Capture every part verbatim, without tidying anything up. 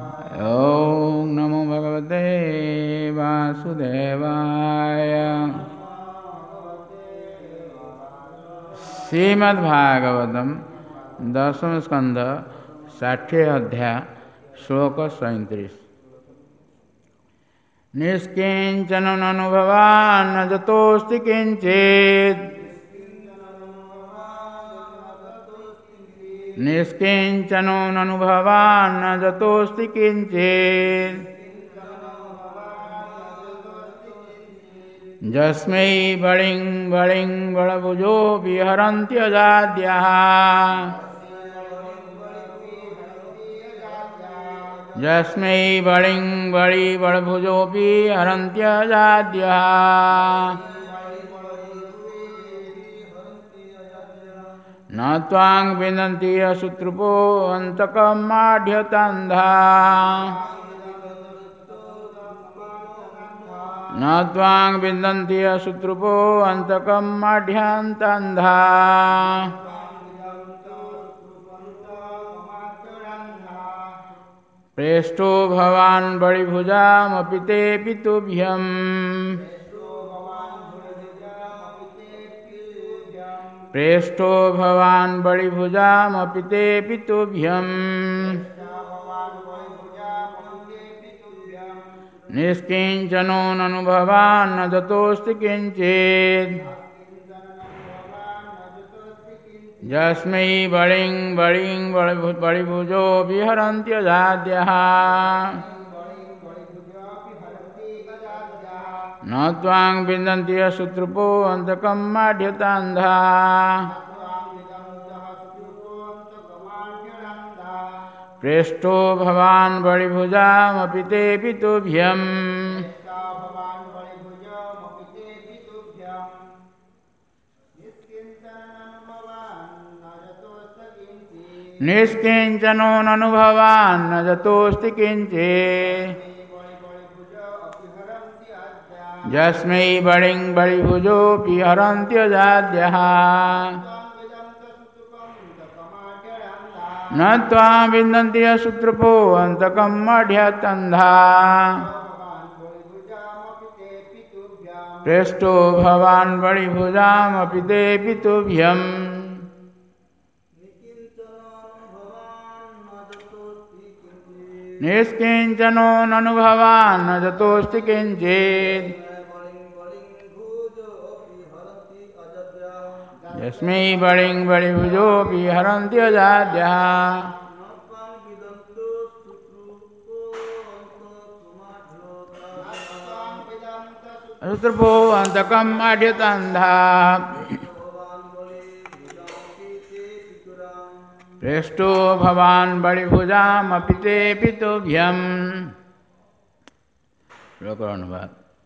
ओम नमो भगवते वासुदेवाय। श्रीमद्भागवतम दशम स्कंध षाठ्य अध्याय श्लोक सैंतीस। निष्किंचननुभवान् न जतोऽस्ति किंचित् निष्किंचननुभवान् न जतोऽस्ति किंचित् यस्मै बलिं बलिं बलभुजो विहरन्त्यजाद्यः यस्मै बलिं बलि बलभुजो विहरन्त्यजाद्यः न त्वां विन्दन्ति अशुत्रुपो अन्तकमाढ्यतन्धा न त्वां विन्दन्ति अशुत्रुपो अन्तकमाढ्यन्तन्धा प्रेष्ठो भवान् बलिभुजामपि ते पितुभ्यम् प्रेष्ठो भवान् बलिभुजामपि ते पितुभ्यम् निष्किंचनो ननुभवान् न जतोऽस्ति किंचित् यस्मै बलिं बलिं बलिभुजो विहरन्त्यजाद्यः न त्वां विन्दन्ति अशुत्रुपो अन्तकमाढ्यतन्धा प्रेष्ठो भवान् बलिभुजामपि ते पितुभ्यम् निष्किंचनो ननुभवान् न जतोऽस्ति किंचित् यस्मै बलिं बलिभुजो विहरन्त्यजाद्यः न त्वां विन्दन्ति अशुत्रुपो अन्तकमाढ्यतन्धा प्रेष्ठो भवान् बलिभुजामपि ते पितुभ्यम् निष्किंचनो ननुभवान् न जतोऽस्ति किंचित् यस्मै बलिं बलिभुजो विहरन्त्यजाद्यः अशुत्रुपो अन्तकमाढ्यतन्धा प्रेष्ठो भवान् बलिभुजामपि ते पितुभ्यम्। श्लोक अनुवाद।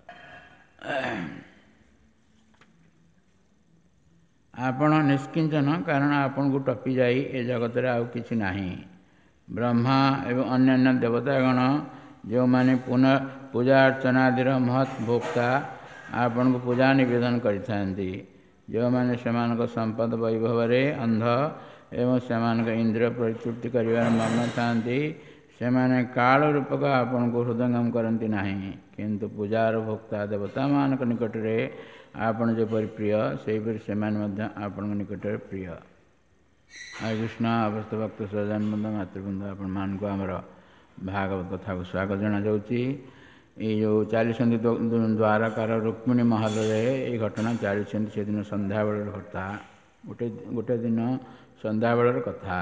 आपण निष्किंचन कारण आपन को टपी जाई ए जगत रे आउ किछि नाही। ब्रह्मा एवं अन्यान्य देवतागण जो माने पुनः पूजा अर्चनादिर महत् भोक्ता आपन को पूजा निवेदन करिथांती। जो माने समान को संपद वैभव रे अंध एवं सेमान इंद्रिय प्रचुति करिवार मग्न थांती सेमाने काल रूपक आपन को हृदयंगम करती नहीं किंतु पूजार भोक्ता देवता मान निकट रे आपन जो प्रिय से आपन निकट प्रिय। हरे कृष्ण अवस्थ भक्त सजनबंध मातृबंध आपण मान को आमर भागवत कथा को स्वागत जना जाउची। ये जो चालीसंधि द्वारकार रुक्मिणी महल रे ये घटना चालीसंधि से दिन संध्या बेल घटा गोटे गोटे दिन संध्या बेलर कथा।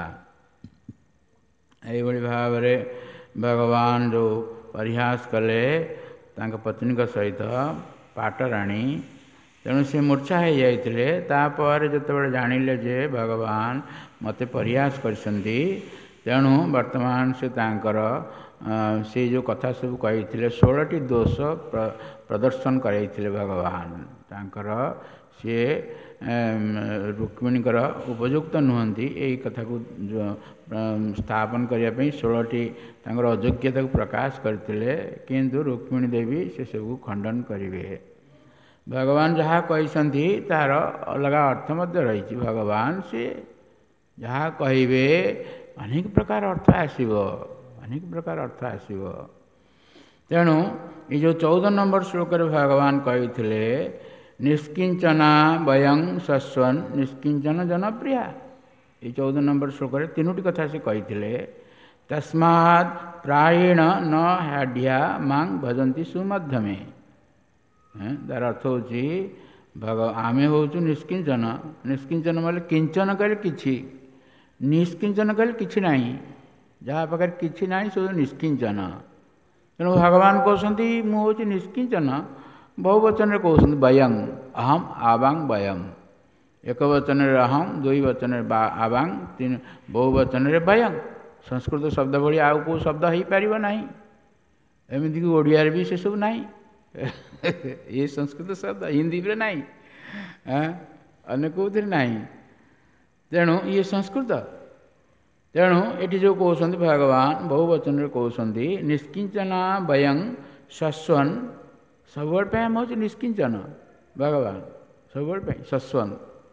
यही भाव में भगवान जो परिहास कले तांका पत्नी का सहित पाटराणी तेणु से मूर्छा हो जाते तापर जो जानिले जे भगवान मते परिहास करछंती तेणु वर्तमान से तांकर से जो कथा सब कही षोलटी दोष प्र, प्रदर्शन करते भगवान तांकर सी रुक्मिणीकर उपयुक्त नुहंती यही कथा को स्थापन करने षोलटी अयोग्यता को प्रकाश करते किंतु रुक्मिणी देवी से सब खंडन करेंगे। भगवान जहाँ कहते तार अलग अर्थ मध्य रही भगवान से जहाँ कहे अनेक प्रकार अर्थ आसब अनेक प्रकार अर्थ आसव। तेणु ये जो चौदह नंबर श्लोक भगवान कही निष्किंचना वयं शश्वन् निष्किंचन जनप्रिया, ये चौदह नंबर श्लोक तीनोटी कथा से कही तस्मात् प्रायेण न हाढ़िया मांग भजन्ति सुमध्यमे। तार अर्थ हूँ भग आम हूँ निष्किंचन, निष्किंचन मतलब किंचन कहले किछि, निष्किंचन कहले किछि नहीं, जहाँ पाखे किछि नहीं सो निष्किंचन। तेणु भगवान कहते मुझे निष्किंचन, बहुवचन कहते वयं अहम आवांग वयं, एक वचन अहम, दुई वचन आवांग, तीन बहुवचन वयं। संस्कृत शब्द भाई आउ को शब्द हो पार ना, एमतीक ओडिया भी से सब ना ये संस्कृत शब्द हिंदी में ना, अन्य कौन ना। तेणु ये संस्कृत, तेणु ये जो कहते भगवान बहुवचन कहते निष्किंचना वयं शश्वन्, सब आम हूँ निष्किंचन भगवान सब शश्वन्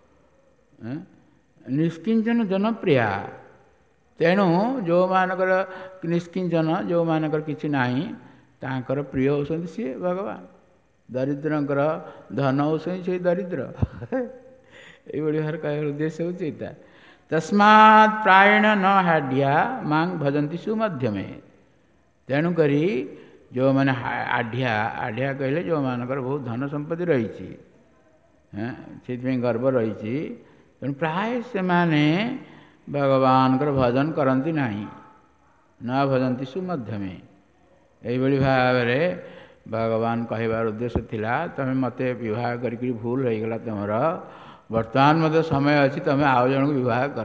निष्किंचन जनप्रिया। तेणु जो मानकर निष्किंचन जो मानकर किछि नाही तांकर प्रिय होसंती सी भगवान, दरिद्रंकर धन होसंती से दरिद्र ये भार कह उद्देश्य होता है। तस्मात् प्रायेण न हाढ़िया मांग भजन्ति सुमध्यमे। तेणु करी जो मैंने आढ़िया, आढ़िया कहले जो मानकर बहुत धन संपत्ति रही से गर्व रही, तेणु प्राय से माने भगवान भजन करती नहीं, न भजन्ति सुमध्यमे। यही भाव भगवान कहबार उद्देश्य थिला तमें मते विवाह करके भूल हो गला, तुमर वर्तमान मत समय अच्छी तुम आउ जन को विवाह कर।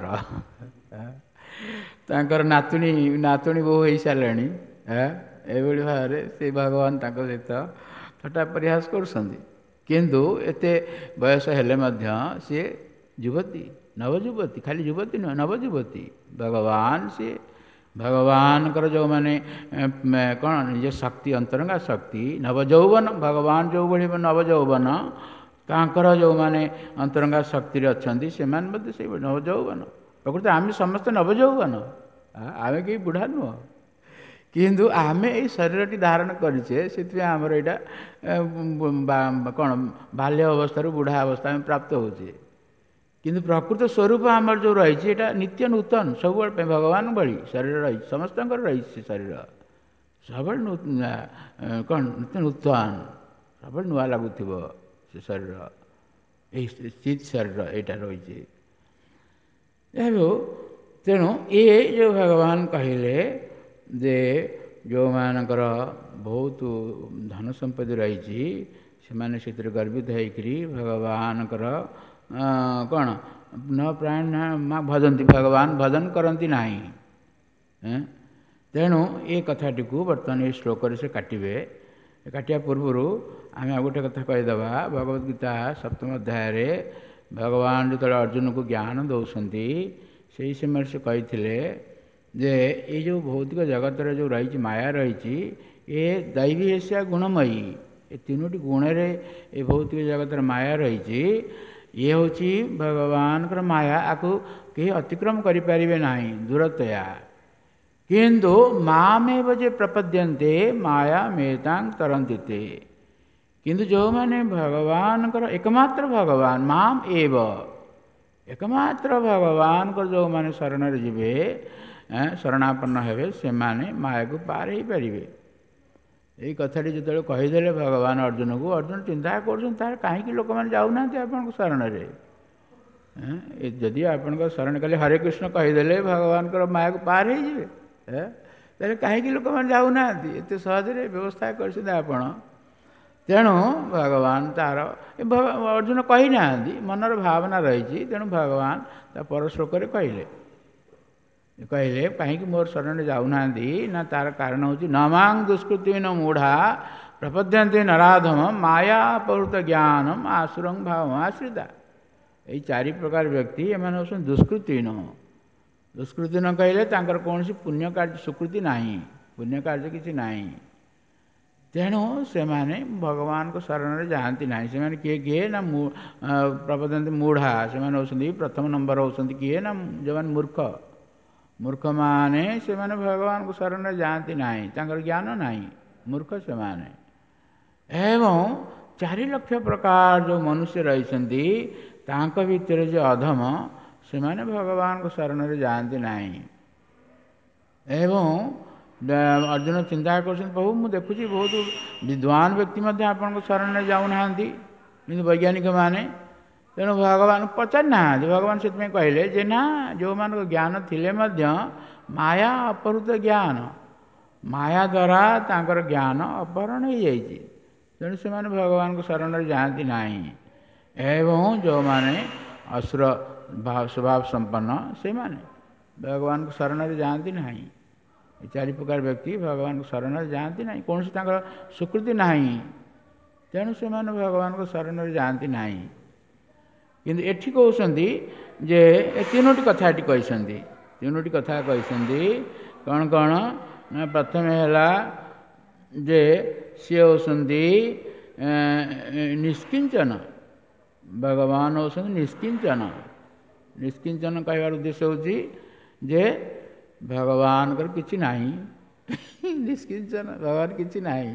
तांकर नातुणी नातुणी बहु हो सारे ये भाव से भगवान तांको सहित थट्टा परिहास करुँच, किंतु एते बयस हेले मध्य सी युवती नवयुवती, खाली युवती नुह नवयुवती। भगवान सी भगवान कर जो माने कौन निज शक्ति अंतरंगा शक्ति नवजौवन, भगवान जो भाई नवजौवन तांकर जो माने अंतरंगा शक्ति अच्छी से नवजौवन। प्रकृति आम समस्त नवजौवन, आम कहीं बुढ़ा नुह, किंतु आम ये शरीर धारण करें से आमर यहाँ कौन बाल्य अवस्था बुढ़ा अवस्था में प्राप्त होचे, किंतु प्रकृत स्वरूप आमर जो रही नित्य नूतन सब भगवान भली शरीर रही समस्त रही शरीर सब कौन नित्य नूतन सब नुआ लगुथ से शरीर यही चित शरीर यहाँ रही। तेणु ये जो भगवान कहले जे जो मानकर बहुत धन संपत्ति रही से गर्वित होकर भगवान कौन न प्राण भजन्ति, भगवान भजन करती नहीं। तेणु ये कथाटी को बर्तमान ये श्लोक से काटे, काटिया पूर्वर आम गोटे कथा कहीदेवा। भगवद गीता सप्तम अध्याय भगवान जो अर्जुन को ज्ञान दौरान से समय से कही जे ये जो भौतिक जगत जो रही माया रही ये दैवी एशिया गुणमयी, ये तीनोटी गुण रे ये भौतिक जगत माया रही ये हूँ भगवान माया, आपको कहीं अतिक्रम करें ना दूरतया, किंतु मामेव जे प्रपद्यन्ते माया मेतांग तरन्ति ते। किंतु जो माने भगवान एकमात्र भगवान माम एव एकमात्र भगवान को जो माने शरण जीवे शरणापन्न हेबे से माने माया को पार ही पारे। यही कथाटी जो कहीदे भगवान अर्जुन को, अर्जुन चिंता कर कहीं लोक मैंने जाऊना आपण शरण रे, जदि आपण शरण कले हरे कृष्ण कहीदे भगवान को माया को पार हो जाए कहीं लोक मैंने जाऊना एत सहज व्यवस्था कर। तेणु भगवान तार अर्जुन कही ना मनर भावना रही, तेणु भगवान पर श्लोक कहले कहले कहीं मोर शरण जाऊना ना, तार कारण हूँ नमांग दुष्कृति न मूढ़ा प्रपद्यन्ते नराधम माया अपहृत ज्ञानम आसुरंग भाव आश्रिता। यही चारि प्रकार व्यक्ति एम हूँ दुष्कृति न, दुष्कृति न कहले कौन सी पुण्य कार्य सुकृति नहीं, पुण्य कार्य किसी नहीं। तेणु से माने भगवान को शरण जाती ना, से किए किए ना प्रपद्यन्ते मूढ़ा से हूँ प्रथम नंबर होती किए ना जो मूर्ख मूर्ख माने से माने भगवान को शरण में जाती नहीं, तांकर ज्ञान नहीं, मूर्ख से माने। एवं चारि लक्ष प्रकार जो मनुष्य रही तांक भितर जो अधम से माने भगवान को शरण में जाती नहीं। एवं अर्जुन चिंता कर प्रभु मुझे देखुची बहुत विद्वान व्यक्ति आपण शरण में जाऊना कि वैज्ञानिक माने तेणु भगवान पचार ना भगवान से कहले जे ना जो मान ज्ञान थिले मध्य माया अपहृत ज्ञान माया द्वारा तांकर ज्ञान अपहरण हो जाइए तेणु से माने भगवान को शरण में जाती नहीं। एवं जो माने असुर भाव स्वभाव संपन्न से माने भगवान को शरण में जाती नहीं। चारि प्रकार व्यक्ति भगवान को शरण में जाती नहीं, कौन सी तांकर स्वीकृति नहीं, तेणु से माने भगवान को शरण में जाती नहीं। किंतु एठी कहउछंदी जे तीनोटी कथा एठी कहइछंदी तीनोटी कथा कहइछंदी कौन कौन ना प्रथम हैला जे सी होउछंदी निष्किंचन भगवान होउछंदी निष्किंचन। निष्किंचन कहबार उद्देश्य होउची जे भगवान कर किछि नाही निष्किंचन भगवान किछि नाही।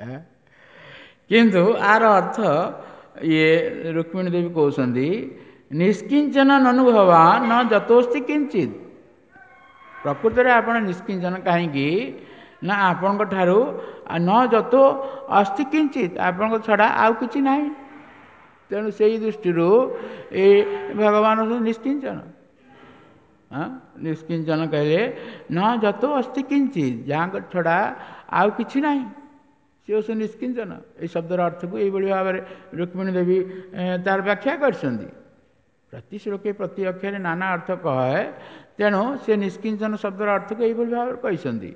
किंतु आर अर्थ ये रुक्मिणी देवी कहते निष्किंचन ननुभवा न जतोस्ति किंचित। प्रकृत में आप निष्किंचन कहीं ना आपण ठारू न जतो अस्ति किंचित आपण छड़ा आउ किछि नाही। तेणु से दृष्टि ए भगवान निष्किंचन। हाँ निष्किंचन कहले न जतो अस्ति किंचित जहाँ छड़ा आउ किछि नाही से से निष्किंचन। ये शब्दर अर्थ को यही भाव में रुक्मिणी देवी तार व्याख्या कर प्रति श्लोके प्रति अक्षर नाना अर्थ कहे तेणु से निष्किंचन शब्दर अर्थ को यही भाव में कहते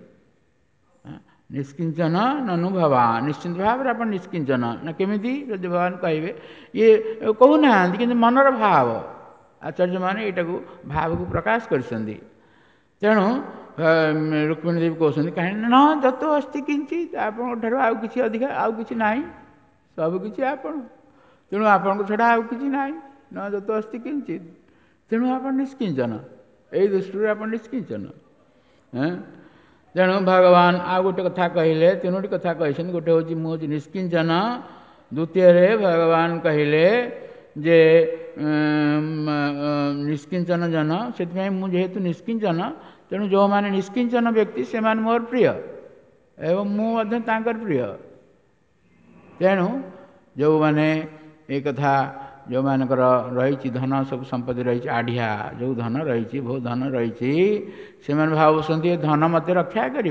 निष्किंचन ननुभवा निश्चिंत भाव में आप निष्किंचन न केमी जब भगवान कहे ये कहूना कि मनर भाव आचार्य मैंने यहाँ को भाव को प्रकाश कर तेणु रुक्मिणी देवी कहते कहीं न जतो अस्ति किंचित आपठार आउ किछि अधिक आउ किछि नाही सब किछि आपण तेणु आपण छड़ा आउ किछि नाही न जतो अस्ति किंचित तेणु आप निष्किंचन यही दृष्टि आप निष्किंचन। तेणु भगवान आ गोटे कथा कहले तीनोटी कथा कहते गोटे हूँ मुझे निष्किंचन द्वितीय भगवान कहले जे निष्किंचन जन से जेहेतु निष्किंचन तेणु जो माने निष्किंचन व्यक्ति से माने मोर प्रिय एवं मुझे तांकर प्रिय। तेणु जो माने एक कथा जो मानकर रही धन सब संपत्ति रही आढ़िया जो धन रही बहुत धन रही से भावुंट धन मत रक्षा कर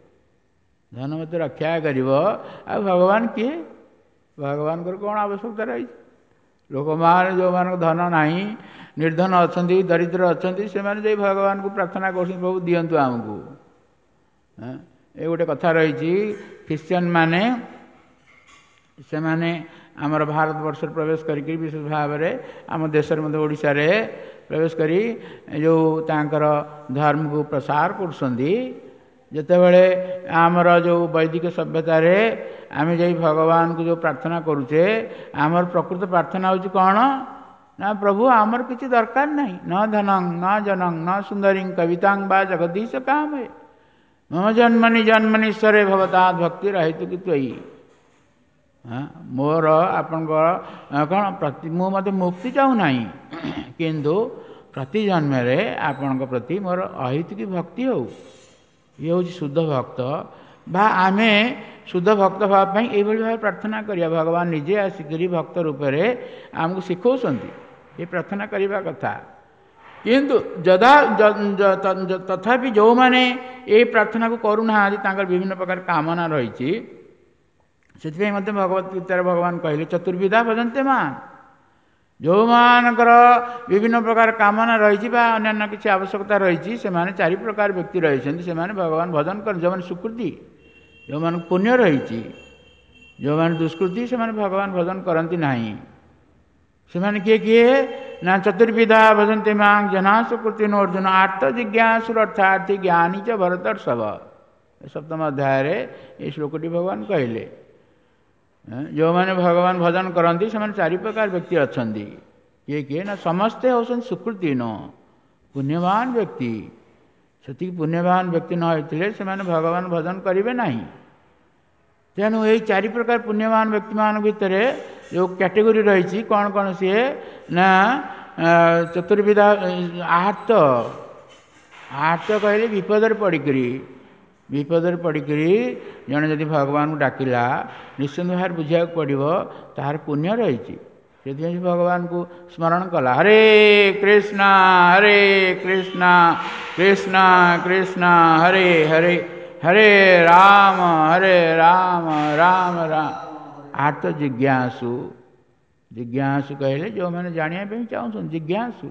धन मत रक्षा कर भगवान किए भगवान को कौन आवश्यकता रही लोक मान जो मान धन नहीं निर्धन अच्छा दरिद्र अच्छा से माने भगवान को प्रार्थना कर प्रभु दिंतु आमको। ये गोटे कथा रही ख्रीस्टियन माने से माने आमर भारत वर्ष प्रवेश करी विशेष भाव में आम देश ओडिशा रे प्रवेश करी जो तांकर धर्म को प्रसार करसंदी जेतेबेले आमर जो वैदिक सभ्यता रे आमे जाई भगवान को जो प्रार्थना करूचे आमर प्रकृत प्रार्थना होची कौन ना प्रभु आमर किसी दरकार नहीं न धनं न जनं न सुंदरी कवितां बा जगदीश काम है मम जन्मनि जन्मनीश्वरे भवता भक्ति रहित कि त्वयि। हाँ मोर आपण कौन प्रति मु मत मुक्ति चाहूना किंतु प्रति जन्म आपण प्रति मोर अहित की भक्ति हो ये हूँ शुद्ध भक्त बा आमे शुद्ध भक्त भाई ये भाव प्रार्थना करिया भगवान निजे आसिक भक्त रूप से आमको शिखौଛନ୍ତି ये प्रार्थना करने कथा। किंतु जदा तथापि जो माने ये प्रार्थना को करूना विभिन्न प्रकार कामना रही से भगवत गीतार भगवान कहले चतुर्विधा भजन्ते मां जो मानकर विभिन्न प्रकार कामना रही अन्य किसी आवश्यकता रही से माने चारि प्रकार व्यक्ति रही से माने भगवान भजन कर जो मैंने सुकृति जो मान पुण्य रही जो मैंने दुष्कृति से माने भगवान भजन करती नहीं से माने किए किए ना चतुर्विधा भजन्ते मां जना सुकृति नो अर्जुन आर्त जिज्ञासु अर्थार्थी ज्ञानी च भरतर्षभ सप्तम अध्याय ये श्लोकटी भगवान कहले जो मैंने भगवान भजन करती से चारि प्रकार व्यक्ति अच्छा किए किए ना समस्ते होसन सुकृति नो पुण्यवान व्यक्ति ସେତିକି ପୁଣ୍ୟବାନ ବ୍ୟକ୍ତି ନ ହୋଇଥିଲେ ସେମାନେ ଭଗବାନ ଭଜନ କରିବେ ନାହିଁ। ତେଣୁ ଏଇ ଚାରି ପ୍ରକାର ପୁଣ୍ୟବାନ ବ୍ୟକ୍ତିମାନଙ୍କ ଭିତରେ ଯେଉଁ କ୍ୟାଟେଗୋରୀ ରହିଛି କ'ଣ କ'ଣ ସିଏ ନା ଚତୁର୍ବିଧା ଆହତ ଆହତ କହିଲେ ବିପଦରେ ପଡ଼ିକରି ବିପଦରେ ପଡ଼ିକରି ଜଣେ ଯଦି ଭଗବାନଙ୍କୁ ଡାକିଲା ନିଶ୍ଚିନ୍ତ ଭାବରେ ବୁଝିବାକୁ ପଡ଼ିବ ତାହାର ପୁଣ୍ୟ ରହିଛି। ସେଥିପାଇଁ ସେ ଭଗବାନଙ୍କୁ ସ୍ମରଣ କଲା, ହରେ କୃଷ୍ଣ ହରେ କୃଷ୍ଣ କୃଷ୍ଣ କୃଷ୍ଣ ହରେ ହରେ ହରେ ରାମ ହରେ ରାମ ରାମ ରାମ। ଆର୍ଥ ଜିଜ୍ଞାସୁ ଜିଜ୍ଞାସୁ କହିଲେ ଯେଉଁମାନେ ଜାଣିବା ପାଇଁ ଚାହୁଁଛନ୍ତି ଜିଜ୍ଞାସୁ।